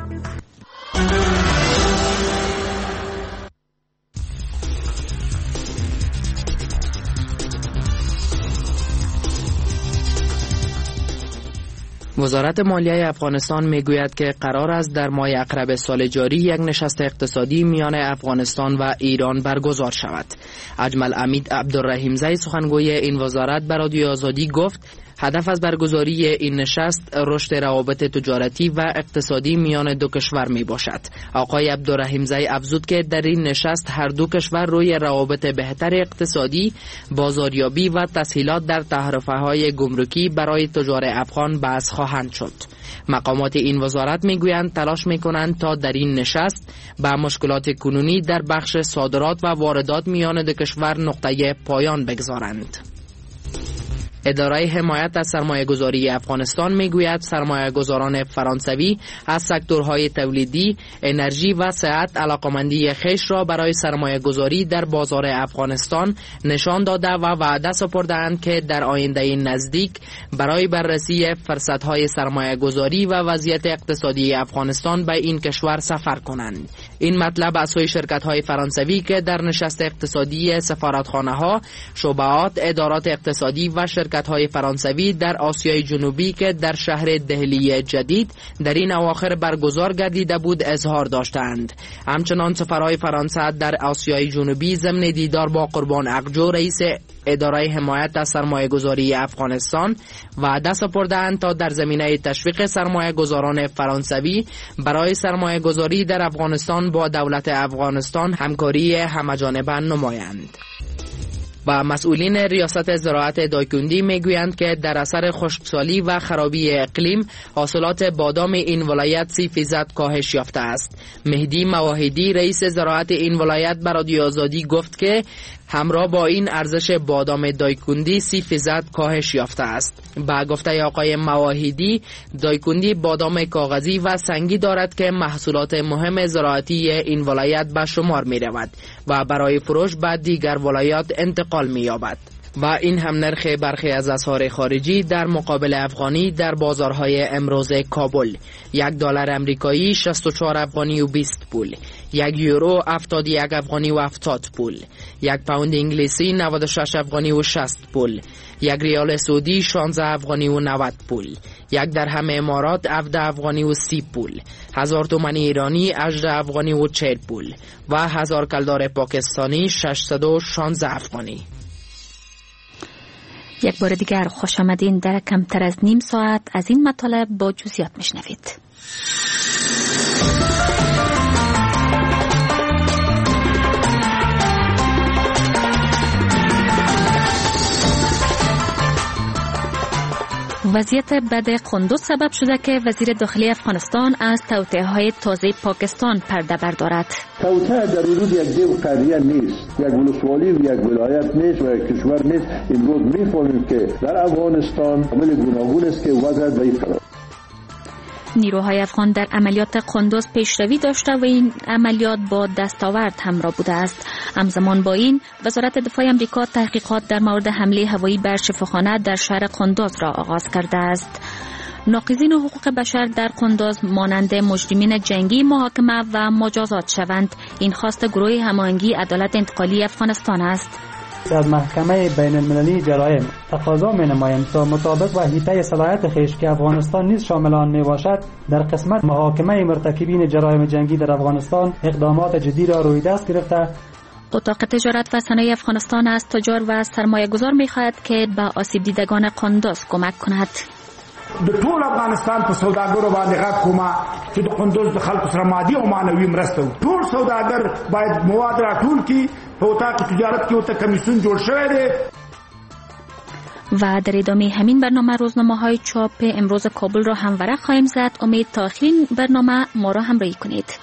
وزارت مالیه افغانستان میگوید که قرار است در ماه اقرب سال جاری یک نشست اقتصادی میان افغانستان و ایران برگزار شود. اجمل امید عبدالرحیمزی سخنگوی این وزارت به رادیو آزادی گفت هدف از برگزاری این نشست رشد روابط تجارتی و اقتصادی میان دو کشور می باشد. آقای عبدالرحیمزی افزود که در این نشست هر دو کشور روی روابط بهتر اقتصادی، بازاریابی و تسهیلات در تعرفه‌های گمرکی برای تجار افغان بحث خواهند شد. مقامات این وزارت میگویند تلاش میکنند تا در این نشست به مشکلات کنونی در بخش صادرات و واردات میان دو کشور نقطه پایان بگذارند. اداره حمایت از سرمایه‌گذاری افغانستان میگوید سرمایه‌گذاران فرانسوی از سکتورهای تولیدی، انرژی و صحت علاقمندی خویش را برای سرمایه‌گذاری در بازار افغانستان نشان داده و وعده سپرده‌اند که در آینده نزدیک برای بررسی فرصت‌های سرمایه‌گذاری و وضعیت اقتصادی افغانستان به این کشور سفر کنند. این مطلب از سوی شرکت‌های فرانسوی که در نشست اقتصادی سفارتخانه‌ها، شعبات، ادارات اقتصادی و شرکت‌های فرانسوی در آسیای جنوبی که در شهر دهلی جدید در این اواخر برگزار گردیده بود اظهار داشتند. همچنان سفرهای فرانسه در آسیای جنوبی ضمن دیدار با قربان اقجو رئیس اداره حمایت از سرمایه‌گذاری افغانستان وعده سپرده‌اند تا در زمینه تشویق سرمایه‌گذاران فرانسوی برای سرمایه‌گذاری در افغانستان با دولت افغانستان همکاری همه‌جانبه نمایند. و مسئولین ریاست زراعت دایکندی میگویند که در اثر خشکسالی و خرابی اقلیم حاصلات بادام این ولایت 30% کاهش یافته است. مهدی مواهدی رئیس زراعت این ولایت به رادیو آزادی گفت که همراه با این ارزش بادام دایکندی 30% کاهش یافته است. با گفته آقای مواحدی، دایکندی بادام کاغذی و سنگی دارد که محصولات مهم زراعتی این ولایت به شمار می رود و برای فروش به دیگر ولایات انتقال می یابد. و این هم نرخ برخی از اسعار خارجی در مقابل افغانی در بازارهای امروز کابل: $1 امریکایی 64 افغانی و 20 پول، 1 یورو 71 افغانی و 70 پول، 1 پوند انگلیسی 96 افغانی و 60 پول، 1 ریال سعودی 16 افغانی و 90 پول، 1 درهم امارات 17 افغانی و 30 پول، 1000 تومان ایرانی 18 افغانی و 40 پول و 1000 کلدار پاکستانی 616 افغانی. یک بار دیگر خوش آمدین. در کمتر از نیم ساعت از این مطالب با جزئیات میشنوید. وضعیت بد قندوز سبب شده که وزیر داخلی افغانستان از توطئه‌های تازه پاکستان پرده بردارد. توطئه در حدود یک دیو قریه نیست، یک ولسوالی و یک ولایت نیست و یک کشور نیست. امروز می‌فهمیم که در افغانستان عامل گوناگون است که وضع ضعیف قرار. نیروهای افغان در عملیات قندوز پیشروی داشته و این عملیات با دستاورد همراه بوده است. همزمان با این وزارت دفاع آمریکا تحقیقات در مورد حمله هوایی بر شفاخانه در شهر قندوز را آغاز کرده است. ناقضین حقوق بشر در قندوز مانند مجرمین جنگی محاکمه و مجازات شوند. این خواست گروه هماهنگی عدالت انتقالی افغانستان است. از محکمه بین المللی جرایم تقاضا می نماییم تا مطابق با حیطه صلاحیت خویش که افغانستان نیز شامل آن می باشد در قسمت محاکمه مرتکبین جرایم جنگی در افغانستان اقدامات جدی را روی دست گرفته. اتاق تجارت و صنایع افغانستان از تجار و سرمایه گذار می خواهد که به آسیب دیدگان قندوز کمک کند. د ټول افغانستان په سوداګرو باندې غږ کوم چې د قندوز د خلکو سره مادي او معنوي مرسته وکړي. ټول سوداګر باید مواد راټول کړي. په اتاق تجارت کې ورته کمیسیون جوړ شوی دی. و در ادامه همین برنامه روزنامه‌های چاپ امروز کابل را هم ورق خواهیم زد. امید تا آخرین برنامه ما را همراهی کنید.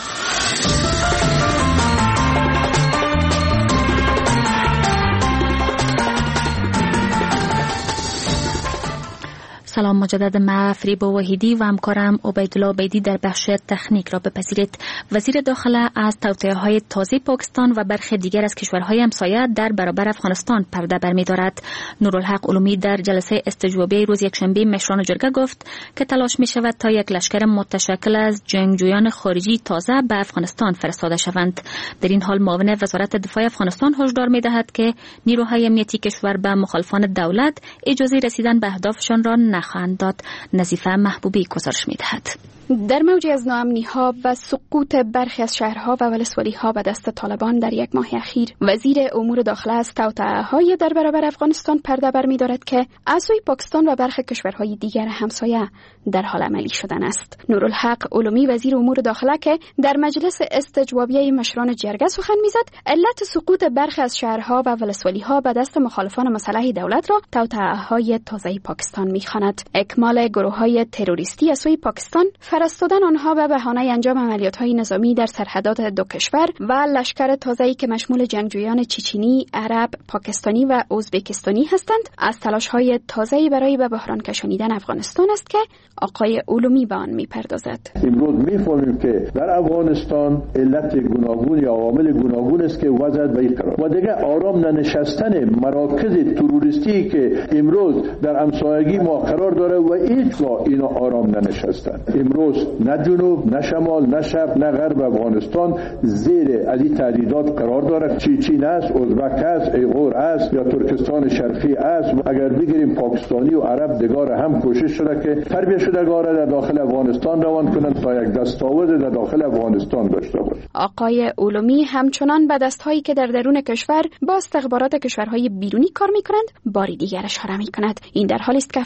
سلام مجدد، من فریبا وحیدی و همکارم عبیدالله بیدی در بخش تکنیک را بپذیرید. وزیر داخله از توطئه‌های تازه پاکستان و برخی دیگر از کشورهای همسایه در برابر افغانستان پرده برمی‌دارد. نورالحق علومی در جلسه استجوابی روز یکشنبه مشران جرگه گفت که تلاش می‌شود تا یک لشکر متشکل از جنگجویان خارجی تازه به افغانستان فرستاده شوند. در این حال معاون وزارت دفاع افغانستان هشدار می‌دهد که نیروهای امنیتی کشور به مخالفان دولت اجازه رسیدن به اهدافشان را خواهند داد. نظیفه محبوبی گزارش می‌دهد. در موجی از ناامنی‌ها و سقوط برخی از شهرها و ولسوالی‌ها به دست طالبان در یک ماه اخیر، وزیر امور داخله از توطئه‌های در برابر افغانستان پرده برمی‌دارد که از سوی پاکستان و برخی کشورهای دیگر همسایه در حال عملی شدن است. نورالحق علومی وزیر امور داخله که در مجلس استجوابیه مشران جرگه سخن می‌زد، علت سقوط برخی از شهرها و ولسوالی‌ها به دست مخالفان مسلح دولت را توطئه‌های تازه پاکستان می‌خواند. اکمال گروه‌های تروریستی از سوی پاکستان، فرستادن آنها به بهانه انجام عملیات‌های نظامی در سرحدات دو کشور و لشکر تازه‌ای که مشمول جنگجویان چچنی، عرب، پاکستانی و ازبکستانی هستند، از تلاش‌های تازه‌ای برای به بحران کشانیدن افغانستان است که آقای علومی به آن می‌پردازد. امروز می‌فهمیم که در افغانستان علت گوناگون یا عوامل گوناگون است که وضع ضعیف قرار و دیگر آرام ننشستن مراکز تروریستی که امروز در همسایگی ما قرار داره و هیچگاه اینا آرام ننشستن. امروز نه جنوب، نه شمال، نه شرق، نه غرب افغانستان زیر از این تهدیدات قرار داره. چین است، ازبک است، ایغور است یا ترکستان شرقی است. اگر بگیریم پاکستانی و عرب دیگر هم کوشش شده که تربیت شدگان را در داخل افغانستان روان کنند تا یک دستاورد در داخل افغانستان داشته باشند. آقای علومی همچنان به دستهایی که در درون کشور با استخبارات کشورهای بیرونی کار می‌کنند باری دیگر اشاره می‌کند. این در حالی است که هفته گذشته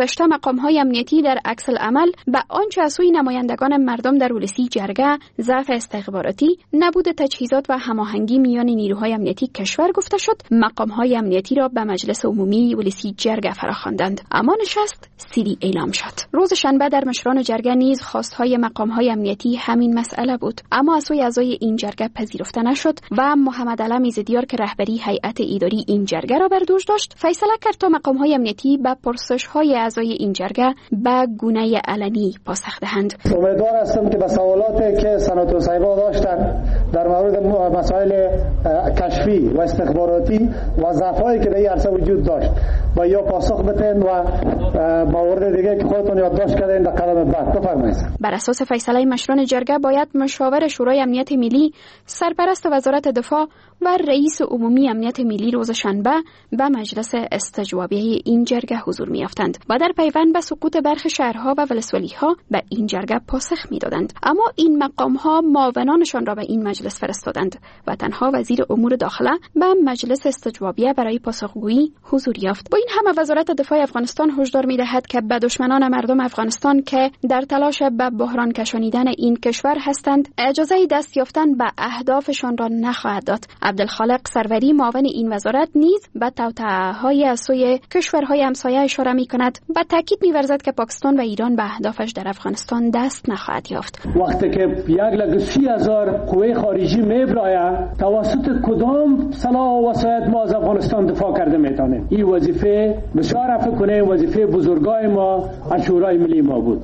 گذشته مقام‌های امنیتی در عکس العمل به آنچه از سوی نمایندگان مردم در ولسی جرگه، ضعف استخباراتی، نبود تجهیزات و هماهنگی میان نیروهای امنیتی کشور گفته شد، مقام‌های امنیتی را به مجلس عمومی ولسی جرگه فراخواندند. اما نشست سری اعلام شد. روز شنبه در مشران جرگه نیز خواستهای مقام‌های امنیتی همین مسئله بود، اما از سوی اعضای این جرگه پذیرفته نشد و محمد علم میزدیار که رهبری هیئت اداری این جرگه را بر دوش داشت، فیصله کرد تا مقام‌های امنیتی به پرسش‌های اعضای این جرگه به گونه علنی پاسخ دهند. امیدوار هستم که به سوالاتی که سناتور صاحبا داشتن در مورد مسائل کشفی و استخباراتی و ضعفایی که در این عرصه وجود داشت و یا پاسخ بدین و مورد دیگه که خودتون یادداشت کردین در قدم بعد بفرمایید. بر اساس فیصله مشران جرگه باید مشاور شورای امنیت ملی، سرپرست وزارت دفاع و رئیس عمومی امنیت ملی روز شنبه به مجلس استجوابیه این جرگه حضور می‌یافتند و در پیوند به سقوط برخی شهرها و ولسوالی‌ها به این جرگه پاسخ می‌دادند. اما این مقام‌ها معاونانشان را به این مجلس فرستادند و تنها وزیر امور داخله به مجلس استجوابیه برای پاسخگویی حضور یافت. با این همه وزارت دفاع افغانستان هشدار می‌دهد که به دشمنان مردم افغانستان که در تلاش به بحران کشانیدن این کشور هستند اجازه دست یافتن به اهدافشان را نخواهد داد. عبدالخالق سروری معاون این وزارت نیز به توطئه‌های از سوی کشورهای همسایه اشاره می‌کند و تاکید می‌ورزد که پاکستان و ایران به اهدافش در افغانستان دست نخواهد یافت. وقتی که 1,30,000 قوه خارجی میبراید توسط کدام سلاح و وسایط ما از افغانستان دفاع کرده میتونیم؟ این وظیفه بسیار فکر کنه وظیفه بزرگای ما از شورای ملی ما بود.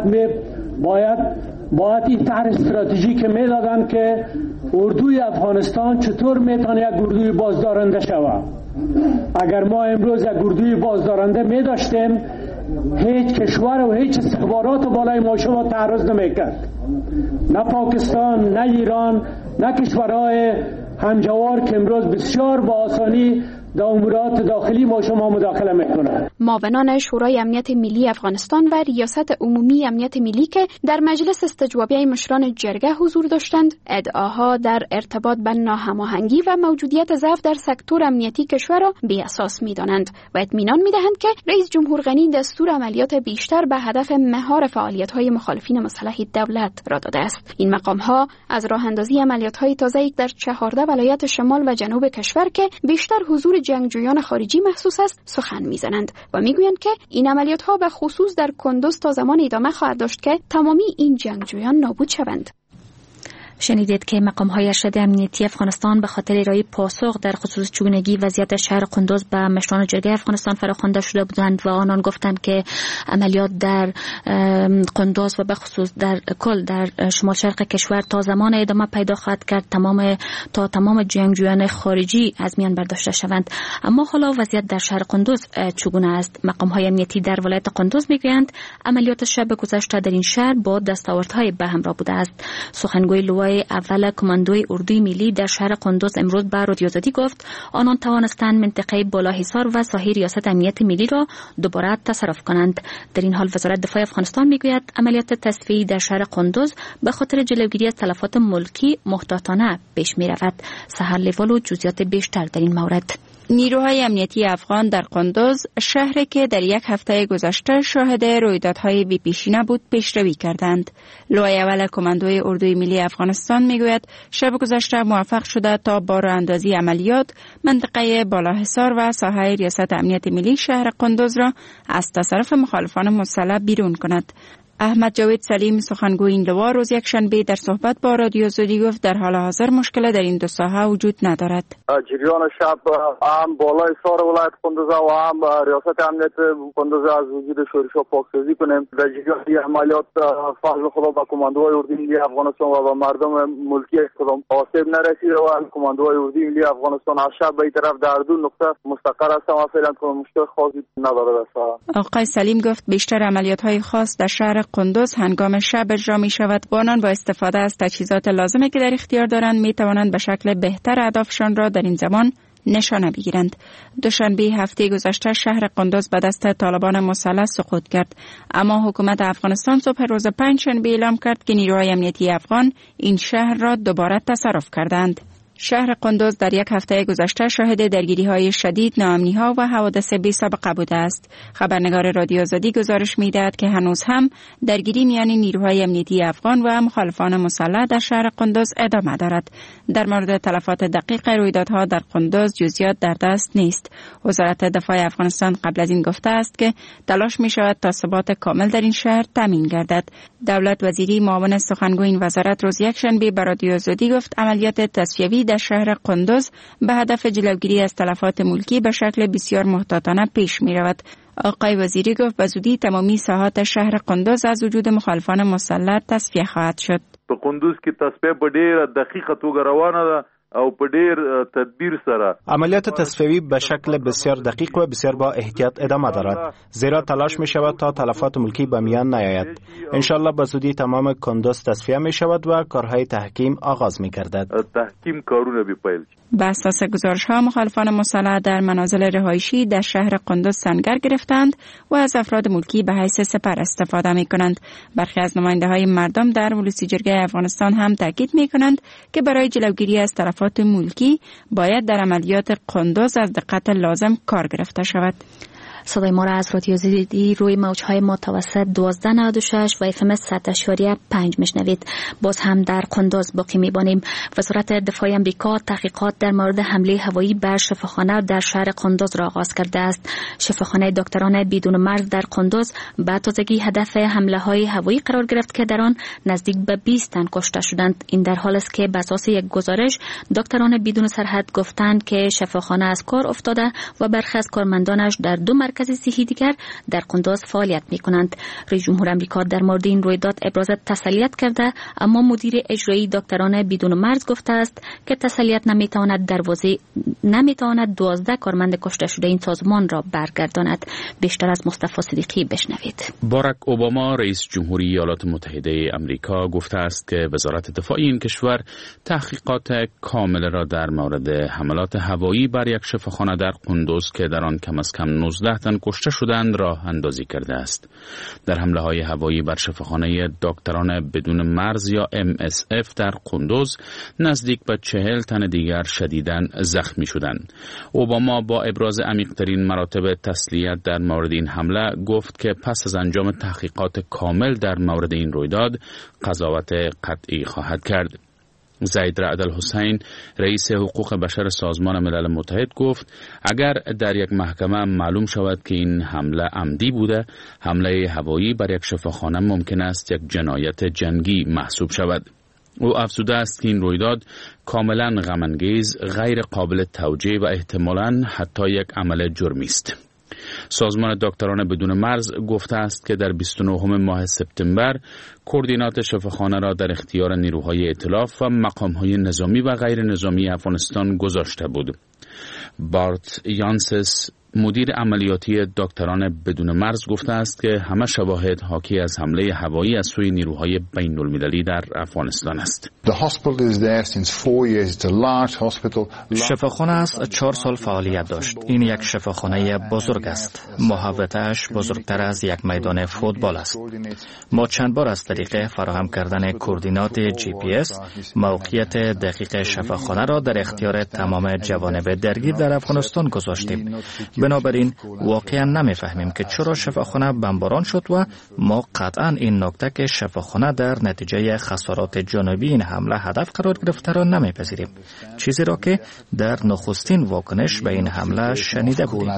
باید این طرح استراتژیک میدادن که اردوی افغانستان چطور میتونه یک اردوی بازدارنده شود. اگر ما امروز یک اردوی بازدارنده میداشتیم هیچ کشور و هیچ استخبارات بالای ما شما تعرض نمیکرد. نه پاکستان، نه ایران، نه کشورهای همجوار که امروز بسیار با آسانی در امورات داخلی ما شما مداخله میکنند. معاونان شورای امنیت ملی افغانستان و ریاست عمومی امنیت ملی که در مجلس استجوابیه مشران جرگه حضور داشتند ادعاها در ارتباط به ناهماهنگی و موجودیت ضعف در سکتور امنیتی کشور را بی اساس میدانند و اطمینان میدهند که رئیس جمهور غنی دستور عملیات بیشتر به هدف مهار فعالیت‌های مخالفین مسلح دولت را داده است. این مقام‌ها از راه اندازی عملیات‌های تازه‌ای در 14 ولایت شمال و جنوب کشور که بیشتر حضور جنگجویان خارجی محسوس است سخن میزنند و میگویند که این عملیات ها به خصوص در کندوز تا زمان ادامه خواهد داشت که تمامی این جنگجویان نابود شوند. شنیدید که مقام‌های ارشد امنیتی افغانستان به خاطر ارائه پاسخ در خصوص چگونگی وضعیت شهر قندوز به مشران جرگه افغانستان فراخوانده شده بودند و آنان گفتند که عملیات در قندوز و به خصوص در کل در شمال شرق کشور تا زمان ادامه پیدا خواهد کرد تا تمام جنگجویان خارجی از میان برداشته شوند. اما حالا وضعیت در شهر قندوز چگونه است؟ مقام‌های امنیتی در ولایت قندوز میگویند عملیات شب گذشته در این شهر با دستاوردهای به همراه بوده است. سخنگوی لواء اول کماندوی اردوی ملی در شهر قندوز امروز به رادیو آزادی گفت آنان توانستند منطقه بالاحصار و ساحل ریاست امنیت ملی را دوباره تصرف کنند. در این حال وزارت دفاع افغانستان میگوید عملیات تصفیه‌ای در شهر قندوز به خاطر جلوگیری از تلفات ملکی محتاطانه پیش می‌رود. سحر لیوال و جزئیات بیشتر در این مورد. نیروهای امنیتی افغان در قندوز، شهری که در یک هفته گذشته شاهد رویدادهای بی‌پیشینه بود، پیشروی کردند. لواء اول کماندوی اردوی ملی افغانستان میگوید شب گذشته موفق شده تا با راه‌اندازی عملیات منطقه بالاحصار و ساحه ریاست امنیت ملی شهر قندوز را از تصرف مخالفان مسلح بیرون کند. احمد جاوید سلیم سخنگوی این لوا روز یکشنبه در صحبت با رادیو آزادی گفت در حال حاضر مشکل در این دو ساحه وجود ندارد. جریان شب هم بالای سار ولایت قندوز و هم ریاست امنیت قندوز از وجود شورش و پاکسازی کنیم. در جریان عملیات فضل خدا با کماندوهای اردوی ملی افغانستان و با مردم ملکی کدام آسیب نرسیده و کماندوهای اردوی ملی افغانستان از شب به این طرف در دو نقطه مستقر هستند و فعلا مشکل خاصی ندارد. آقای سلیم گفت بیشتر عملیات‌های خاص در شهر قندوز هنگام شب اجرا می شود. آنان با استفاده از تجهیزات لازمی که در اختیار دارند می توانند به شکل بهتر اهدافشان را در این زمان نشانه بگیرند. دوشنبه هفته گذشته شهر قندوز به دست طالبان مسلح سقوط کرد، اما حکومت افغانستان صبح روز پنجشنبه اعلام کرد که نیروهای امنیتی افغان این شهر را دوباره تصرف کردند. شهر قندوز در یک هفته گذشته شاهد درگیری‌های شدید، ناامنی‌ها و حوادث بی‌سابقه بوده است. خبرنگار رادیو آزادی گزارش می‌دهد که هنوز هم درگیری میان نیروهای امنیتی افغان و مخالفان مسلح در شهر قندوز ادامه دارد. در مورد تلفات دقیق رویدادها در قندوز جزئیات در دست نیست. وزارت دفاع افغانستان قبل از این گفته است که تلاش می‌شود تا ثبات کامل در این شهر تامین گردد. دولت وزیری معاون سخنگوی این وزارت روز یکشنبه به رادیو آزادی گفت عملیات تصفیوی در شهر قندوز به هدف جلوگیری از تلفات ملکی به شکل بسیار محتاطانه پیش می رود. آقای وزیری گفت به زودی تمامی ساحات شهر قندوز از وجود مخالفان مسلح تصفیه خواهد شد. په قندوز کې تصفیه په ډیره دقیقه توګه روانه ده او په ډیر تدبیر سره. عملیات تصفیوی به شکل بسیار دقیق و بسیار با احتیاط ادامه دارد، زیرا تلاش می شود تا تلفات ملکی به میان نیاید. ان شاء الله به زودی تمام قندوز تصفیه می شود و کارهای تحکیم آغاز می گردد. تحکیم کارونه بیپایل. به اساس گزارش‌ها مخالفان مسلح در منازل رهایشی در شهر قندوز سنگر گرفتند و از افراد ملکی به حیث سپر استفاده می‌کنند. برخی از نماینده‌های مردم در ولسی جرگه افغانستان هم تاکید می‌کنند که برای جلوگیری از تلفات ملکی باید در عملیات قندوز از دقت لازم کار گرفته شود. صدای ما را از رادیو آزادی روی موج‌های متوسط 1296 و FM 100.5 میشنوید. باز هم در قندوز باقی می‌مانیم. وزارت دفاع آمریکا تحقیقات در مورد حمله هوایی بر شفاخانه در شهر قندوز را آغاز کرده است. شفاخانه دکتران بدون مرز در قندوز به تازگی هدف حمله‌های هوایی قرار گرفت که در آن نزدیک به 20 تن کشته شدند. این در حالی است که بر اساس یک گزارش دکتران بدون سرحد گفتند که شفاخانه از کار افتاده و برخی از کارمندانش در دو مرکز صحی دیگر در قندوز فعالیت می‌کنند. رئیس جمهور آمریکا در مورد این رویداد ابراز تسلیت کرده، اما مدیر اجرایی دکتران بدون مرز گفته است که تسلیت نمیتواند 12 کارمند کشته شده این سازمان را برگرداند. بیشتر از مصطفی صدیقی بشنوید. باراک اوباما رئیس جمهوری ایالات متحده آمریکا گفته است که وزارت دفاع این کشور تحقیقات کامل را در مورد حملات هوایی بر یک شفاخانه در قندوز که در آن کم از کم 19 تن کشته شدند راه اندازی کرده است. در حمله های هوایی بر شفاخانه دکتران بدون مرز یا MSF در قندوز نزدیک به 40 تن دیگر شدیداً زخمی شدند. اوباما با ابراز عمیق‌ترین مراتب تسلیت در مورد این حمله گفت که پس از انجام تحقیقات کامل در مورد این رویداد قضاوت قطعی خواهد کرد. زید رعد الحسین رئیس حقوق بشر سازمان ملل متحد گفت اگر در یک محکمه معلوم شود که این حمله عمدی بوده، حمله هوایی بر یک شفاخانه ممکن است یک جنایت جنگی محسوب شود. او افزوده است که این رویداد کاملا غم‌انگیز، غیر قابل توجیه و احتمالاً حتی یک عمل جرمی است. سازمان دکتران بدون مرز گفته است که در 29 ماه سپتامبر کوردینات شفاخانه را در اختیار نیروهای ائتلاف و مقام‌های نظامی و غیر نظامی افغانستان گذاشته بود. بارت یانسس مدیر عملیاتی دکتران بدون مرز گفته است که همه شواهد حاکی از حمله هوایی از سوی نیروهای بین المللی در افغانستان است. شفاخانه از 4 سال فعالیت داشت. این یک شفاخانه بزرگ است. محوطه‌اش بزرگتر از یک میدان فوتبال است. ما چند بار از طریق فراهم کردن کوردینات GPS موقعیت دقیق شفاخانه را در اختیار تمام جوانب درگیر در افغانستان گذاشتیم. بنابراین واقعا نمیفهمیم که چرا شفاخانه بمباران شد و ما قطعا این نکته که شفاخانه در نتیجه خسارات جانبی این حمله هدف قرار گرفته را نمیپذیریم، چیزی را که در نخستین واکنش به این حمله شنیده بودیم.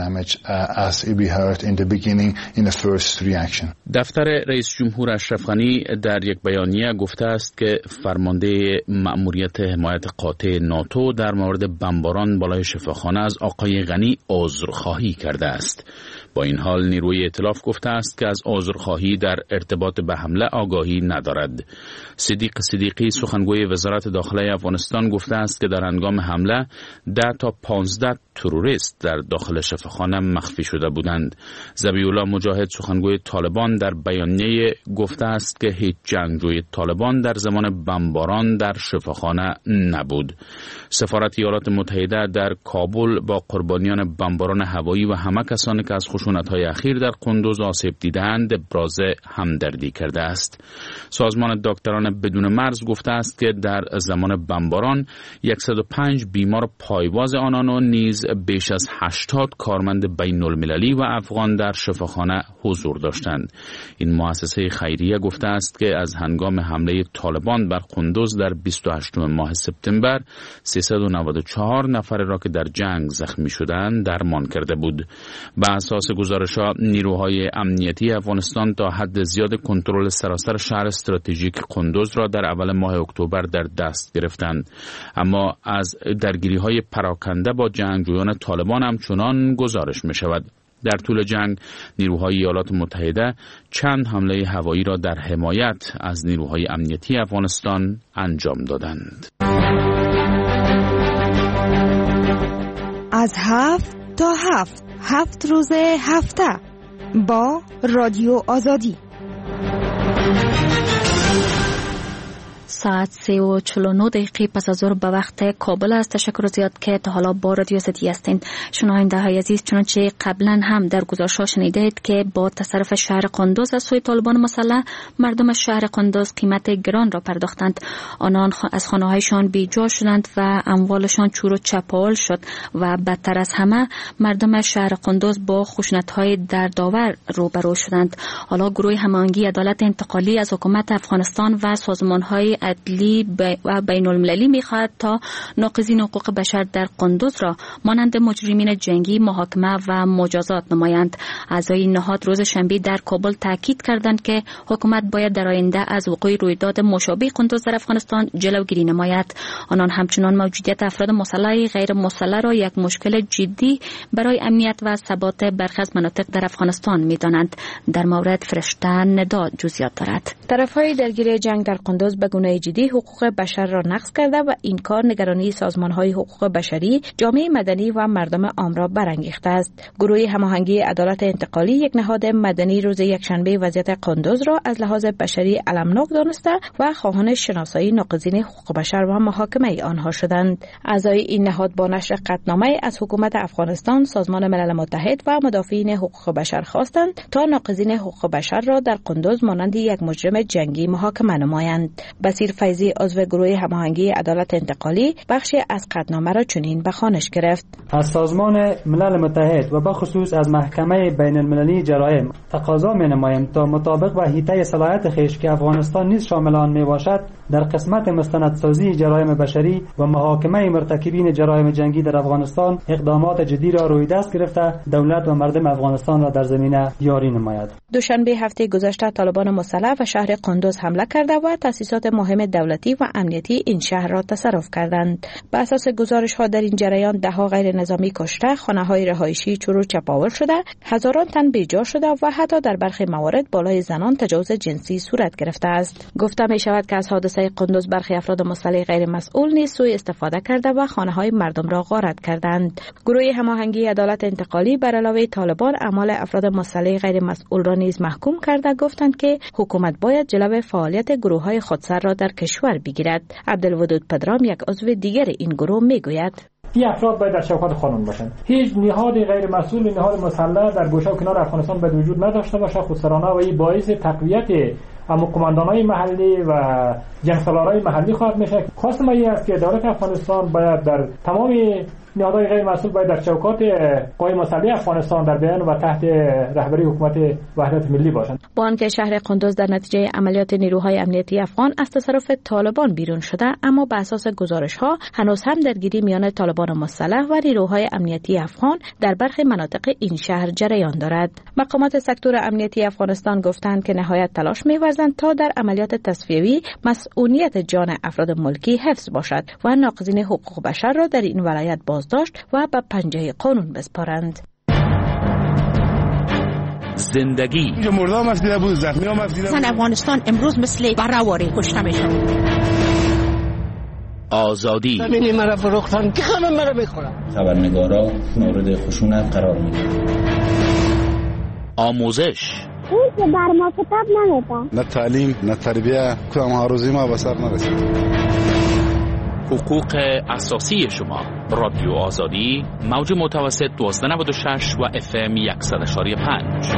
دفتر رئیس جمهور اشرف غنی در یک بیانیه گفته است که فرمانده مأموریت حمایت قاطع ناتو در مورد بمباران بالای شفاخانه از آقای غنی عذرخواهی کرده است. با این حال نیروی ائتلاف گفته است که از عذرخواهی در ارتباط به حمله آگاهی ندارد. صدیق صدیقی سخنگوی وزارت داخله افغانستان گفته است که در هنگام حمله 10 تا 15 تروریست در داخل شفاخانه مخفی شده بودند. ذبیح الله مجاهد سخنگوی طالبان در بیانیه گفته است که هیچ جنگجوی طالبان در زمان بمباران در شفاخانه نبود. سفارت ایالات متحده در کابل با قربانیان بمباران هوایی و همه کسانی که از خشونت‌های اخیر در قندوز آسیب دیدند ابراز همدردی کرده است. سازمان دکتران بدون مرز گفته است که در زمان بمباران 105 بیمار پایواز آنان و نیز بیش از 80 کارمند بین المللی و افغان در شفاخانه حضور داشتند. این مؤسسه خیریه گفته است که از هنگام حمله طالبان بر قندوز در 28 ماه سپتامبر 394 نفر را که در جنگ زخمی شدند درمان کرده بود. به اساس گزارش‌ها نیروهای امنیتی افغانستان تا حد زیاد کنترل سراسر شهر استراتژیک قندوز را در اول ماه اکتبر در دست گرفتند، اما از درگیری‌های پراکنده با جنگجویان طالبان همچنان گزارش می‌شود. در طول جنگ نیروهای ایالات متحده چند حمله هوایی را در حمایت از نیروهای امنیتی افغانستان انجام دادند. از 7 تا 7 روز هفته با رادیو آزادی. ساعت 3:49 پس از ظهر به وقت کابل است. تشکر زیاد که تا حالا با رادیو آزادی هستید. شنونده های عزیز، چنانچه قبلا هم در گزارش‌ها شنیدید که با تصرف شهر قندوز از سوی طالبان مسلح، مردم شهر قندوز قیمت گران را پرداختند. آنان از خانه‌هایشان بیجا شدند و اموالشان چور و چپاول شد و بدتر از همه مردم شهر قندوز با خشونت‌های دردآور روبرو شدند. حالا گروه هماهنگی عدالت انتقالی از حکومت افغانستان و سازمان‌های عدلی و بین المللی می‌خواهد تا ناقضین حقوق بشر در قندوز را مانند مجرمین جنگی محاکمه و مجازات نمایند. اعضای این نهاد روز شنبه در کابل تاکید کردند که حکومت باید در آینده از وقوع رویداد مشابه قندوز در افغانستان جلوگیری نماید. آنان همچنان موجودیت افراد مسلح غیر مسلح را یک مشکل جدی برای امنیت و ثبات برخی از مناطق در افغانستان می‌دانند. در مورد فرشته ندا جزئیات دارد. طرف‌های درگیری جنگ در قندوز به گونه جدی حقوق بشر را نقض کرده و این کار نگرانی سازمان‌های حقوق بشری، جامعه مدنی و مردم عام را برانگیخته است. گروه هماهنگی عدالت انتقالی، یک نهاد مدنی، روز یکشنبه وضعیت قندوز را از لحاظ بشری المناک دانسته و خواهان شناسایی ناقضین حقوق بشر و محاکمه آنها شدند. اعضای این نهاد با نشر قطعنامه از حکومت افغانستان، سازمان ملل متحد و مدافعین حقوق بشر خواستند تا ناقضین حقوق بشر را در قندوز مانند یک مجرم جنگی محاکمه نمایند. بصیر فیضی، عضو گروه هماهنگی عدالت انتقالی، بخشی از قطعنامه را چنین به خوانش گرفت: از سازمان ملل متحد و بخصوص از محکمه بین المللی جرایم تقاضا می‌نماییم تا مطابق با حیطه صلاحیت خویش که افغانستان نیز شامل آن میباشد، در قسمت مستندسازی جرایم بشری و محاکمه مرتکبین جرایم جنگی در افغانستان اقدامات جدی را روی دست گرفته دولت و مردم افغانستان را در زمینه یاری نماید. دوشنبه هفته گذشته طالبان مسلح و شهر قندوز حمله کرده و تأسیسات مهم دولتی و امنیتی این شهر را تصرف کردند. بر اساس گزارش‌ها در این جریان ده‌ها غیر نظامی کشته، خانه‌های رهایشی چور و چپاول شده، هزاران تن بیجا شده و حتی در برخی موارد بالای زنان تجاوز جنسی صورت گرفته است. گفته می شود که از حادثه قندوز برخی افراد مسلح غیر مسئول نیز سوء استفاده کرده و خانه‌های مردم را غارت کردند. گروه هماهنگی عدالت انتقالی بر علاوه طالبان اعمال افراد مسلح غیر مسئول را نیز محکوم کرده گفتند که حکومت باید جلوی فعالیت گروه‌های خودسر را در کشور بگیرد. عبدالودود پدرام، یک عضو دیگر این گروه، میگوید: این افراد باید در چوکات قانون باشند. هیچ نهاد غیر مسئول، نهاد مسلح در گوشه و کنار افغانستان باید وجود نداشته باشه خودسرانه، و این باعث تقویت اما کماندانای محلی و جنگسالارای محلی خواهد میشه. خواست ما این است که دولت افغانستان باید در تمام نهادهای غیر مسئول باید در چوکات قوای مسلح افغانستان در بیان و تحت رهبری حکومت وحدت ملی باشند. با آنکه شهر قندوز در نتیجه عملیات نیروهای امنیتی افغان از تصرف طالبان بیرون شده، اما بر اساس گزارش‌ها هنوز هم درگیری میان طالبان مسلح و نیروهای امنیتی افغان در برخی مناطق این شهر جریان دارد. مقامات سکتور امنیتی افغانستان گفتند که نهایت تلاش می‌ورزند تا در عملیات تصفیه‌ای مسئولیت جان افراد ملکی حفظ باشد و ناقضین حقوق بشر را در این ولایت داشت و به پنجه قانون بسپارند. زندگی مردم افزیده بود، زخمی هم افزیده بود. زن افغانستان امروز مثل بره‌واری کشته میشن. آزادی ببینی مرا فروختن که همه مرا بخورن. خبرنگارا مورد خشونت قرار میگیرن. آموزش اون که بر ما کتاب نمیده. نه تعلیم نه تربیه، کدام ها روزی ما به سر نرسید. حقوق اساسی شما. رادیو آزادی، موج متوسط 1296 و FM 100.5.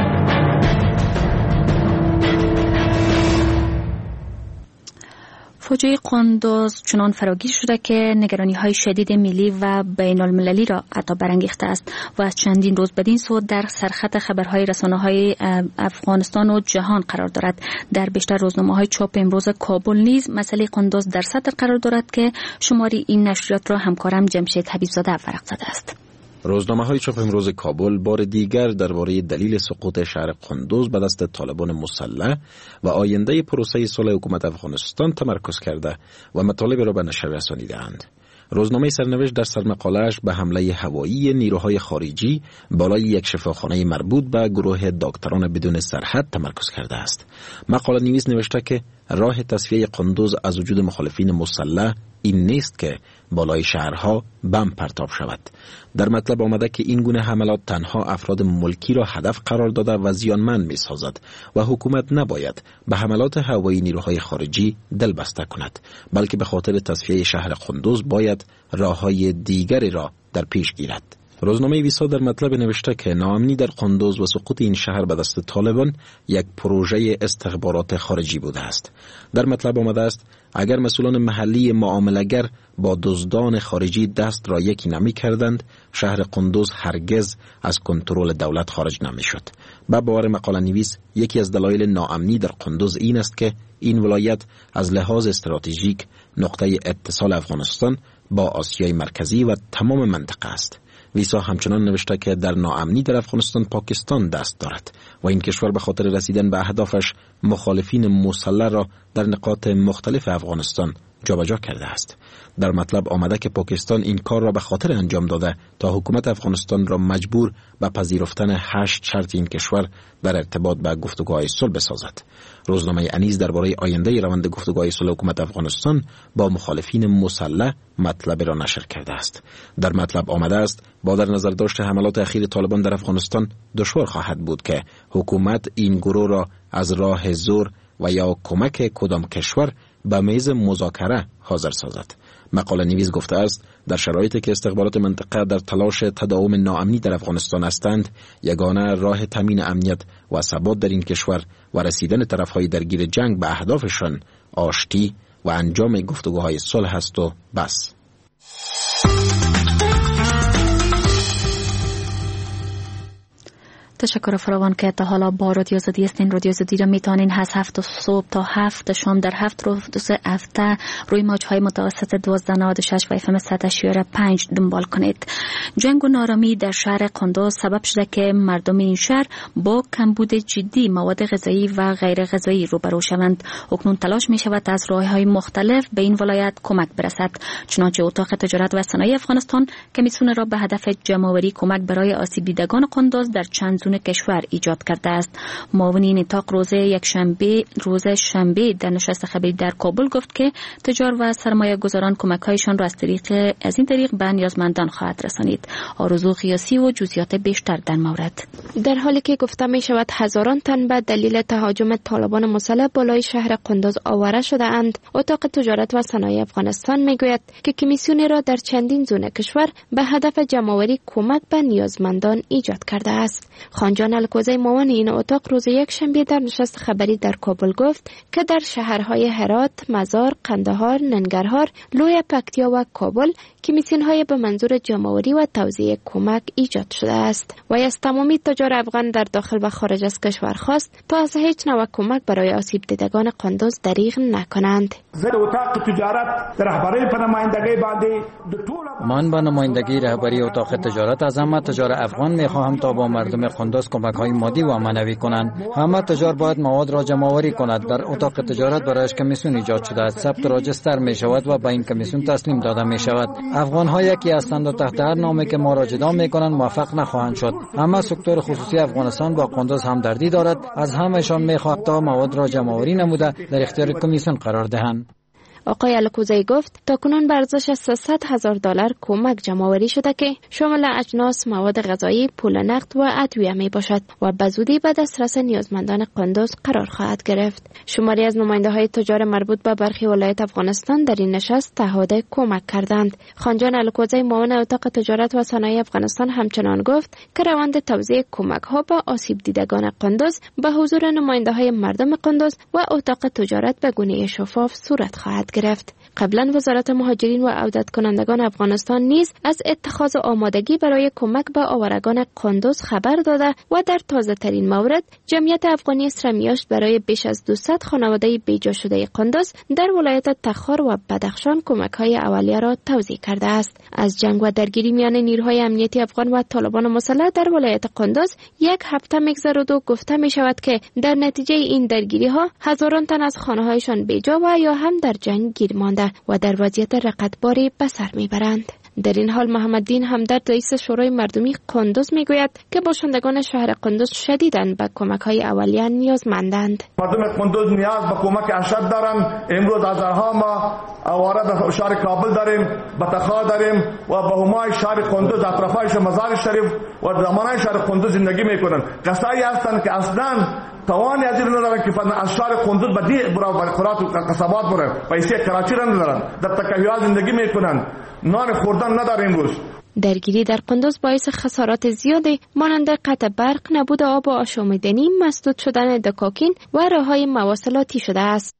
فوجای قندوز چنان فراگیر شده که نگرانی‌های شدید ملی و بین‌المللی را حتی برانگیخته است و از چندین روز بدین سو در سرخط خبرهای رسانه‌های افغانستان و جهان قرار دارد. در بیشتر روزنامه‌های چاپ امروز کابل نیز مسئله قندوز در صدر قرار دارد که شماری این نشریات را همکارم جمشید حبیبزاده ورق زده است. روزنامه‌های چاپ امروز کابل بار دیگر درباره دلیل سقوط شهر قندوز به دست طالبان مسلح و آینده پروسه صلح حکومت افغانستان تمرکز کرده و مطالب را به نشر رسانیده‌اند. روزنامه سرنوشت در سرمقاله‌اش به حمله هوایی نیروهای خارجی بالای یک شفاخانه مربوط به گروه دکتران بدون سرحد تمرکز کرده است. مقاله نویس نوشته که راه تصفیه قندوز از وجود مخالفین مسلح این نیست که بالای شهرها بم پرتاب شود. در مطلب آمده که این گونه حملات تنها افراد ملکی را هدف قرار داده و زیانمند می سازد و حکومت نباید به حملات هوایی نیروهای خارجی دل بسته کند، بلکه به خاطر تصفیه شهر قندوز باید راههای دیگری را در پیش گیرد. روزنامه ویسا در مطلب نوشته که ناامنی در قندوز و سقوط این شهر به دست طالبان یک پروژه استخبارات خارجی بوده است. در مطلب آمده است اگر مسئولان محلی معامله‌گر با دزدان خارجی دست را یکی نمی کردند، شهر قندوز هرگز از کنترل دولت خارج نمی شد. به باور مقاله نویس یکی از دلایل ناامنی در قندوز این است که این ولایت از لحاظ استراتژیک نقطه اتصال افغانستان با آسیای مرکزی و تمام منطقه است. ویسا همچنان نوشته که در ناامنی در افغانستان پاکستان دست دارد و این کشور به خاطر رسیدن به اهدافش مخالفین مسلح را در نقاط مختلف افغانستان جابجا کرده است. در مطلب آمده که پاکستان این کار را به خاطر انجام داده تا حکومت افغانستان را مجبور به پذیرفتن 8 شرط این کشور در ارتباط به گفتگوهای صلح بسازد. روزنامه انیس درباره آینده روند گفتگوهای صلح حکومت افغانستان با مخالفین مسلح مطلب را نشر کرده است. در مطلب آمده است با در نظر داشت حملات اخیر طالبان در افغانستان دشوار خواهد بود که حکومت این گروه را از راه زور و یا کمک کدام کشور به میز مذاکره حاضر سازد. مقاله نویس گفته است در شرایطی که استخبارات منطقه در تلاش تداوم ناامنی در افغانستان هستند، یگانه راه تامین امنیت و ثبات در این کشور و رسیدن طرفهای درگیر جنگ به اهدافشان آشتی و انجام گفتگوهای صلح است و بس. تشکر فراوان که تا حالا با رادیو آزادی هستین. رادیو آزادی را میتونین از 7 صبح تا 7 شام در 7 روز هفته روی موج‌های متوسط 1296 و FM 100.5 دنبال کنید. جنگ و نارامی در شهر قندوز سبب شده که مردم این شهر با کمبود جدی مواد غذایی و غیر غذایی روبرو شوند. اکنون تلاش می شود از راه‌های مختلف به این ولایت کمک برسد. چنانچه اتاق تجارت و صنایع افغانستان کمیسیون را به هدف جمع‌آوری کمک برای آسیب دیدگان قندوز در چند کشور ایجاد کرده است. معاون این اتاق روز شنبه در نشست خبری در کابل گفت که تجار و سرمایه گذاران کمک‌هایشان را از این طریق به نیازمندان خواهد رسانید. آرزو قیاسی و جزئیات بیشتر در مورد. در حالی که گفته می شود هزاران تن به دلیل تهاجم طالبان مسلح بالای شهر قندوز آواره شده اند، اتاق تجارت و صنایع افغانستان می گوید که کمیسیونی را در چندین زون کشور به هدف جمع‌آوری کمک به نیازمندان ایجاد کرده است. خانجان الکوزی معاون این اتاق روز یک شنبه در نشست خبری در کابل گفت که در شهرهای هرات، مزار، قندهار، ننگرهار، لوی پکتیا و کابل کمیسیون‌های به منظور جمع‌آوری و توزیع کمک ایجاد شده است و از تمامی تجار افغان در داخل و خارج از کشور خواست تا از هیچ نوع کمک برای آسیب دیدگان قندوز دریغ نکنند. من به نمایندگی رهبری اتاق تجارت از همه تجار افغان می‌خواهم تا با مردم قندوز کمک‌های مادی و معنوی کنند. همه تجار باید مواد را جمع‌آوری کند. در اتاق تجارت برایش کمیسیون ایجاد شده است. ثبت راجستر می‌شود و به این کمیسیون تسلیم داده می‌شود. افغان‌ها یکی هستند و تحت هر نامی که ما را جدا می‌کنند موفق نخواهند شد. همه سکتور خصوصی افغانستان با قندوز همدردی دارد. از همه‌شان می‌خواهد تا مواد را جمع‌آوری نموده در اختیار کمیسیون قرار دهند. آقای الکوزی گفت تاکنون به ارزش $300,000 کمک جمع‌آوری شده که شامل اجناس، مواد غذایی، پول نقد و ادویه می باشد و به زودی به دسترس نیازمندان قندوز قرار خواهد گرفت. شماری از نماینده‌های تجار مربوط به برخی ولایت افغانستان در این نشست تعهد کمک کردند. خانجان الکوزی معاون اتاق تجارت و صنایع افغانستان همچنان گفت که روند توزیع کمک‌ها به آسیب دیدگان قندوز به حضور نماینده‌های مردم قندوز و اتاق تجارت به گونه شفاف صورت خواهد گرفت. قبلا وزارت مهاجرین و عودت کنندگان افغانستان نیز از اتخاذ آمادگی برای کمک به آورگان قندوز خبر داده و در تازه ترین مورد جمعیت افغانی اسرمیاشت برای بیش از 200 خانواده بیجا شده قندوز در ولایت تخار و بدخشان کمک‌های اولیه را توزیع کرده است. از جنگ و درگیری میان نیروهای امنیتی افغان و طالبان مسلح در ولایت قندوز یک هفته می‌گذرد و گفته می شود که در نتیجه این درگیری‌ها هزاران تن از خانه‌هایشان بیجا و یا هم در جنگ گیر مانده و در وضعیت رقتباری به سر میبرند. در این حال محمددین همدرد رئیس شورای مردمی قندوز میگوید که باشندگان شهر قندوز شدیداً به کمک‌های اولیه نیازمندند. مردم قندوز نیاز به کمک ارشد دارند. امروز هزارها ما آواره در شهر کابل داریم، به تخار داریم و به همای شهر قندوز اطرافش مزار شریف و زمانای شهر قندوز زندگی میکنند. کسایی هستند که اصلاً توانی از این ندارن که از شهر قندوز به دیگه برای قرات و قصبات برن پیسه کراچی را ندارن، در تکیه‌ها زندگی میکنن، نان خوردن ندارن. امروز درگیری در قندوز باعث خسارات زیادی مانند قطع برق، نبود آب و آشامیدنی، مسدود شدن دکاکین و راههای مواصلاتی شده است.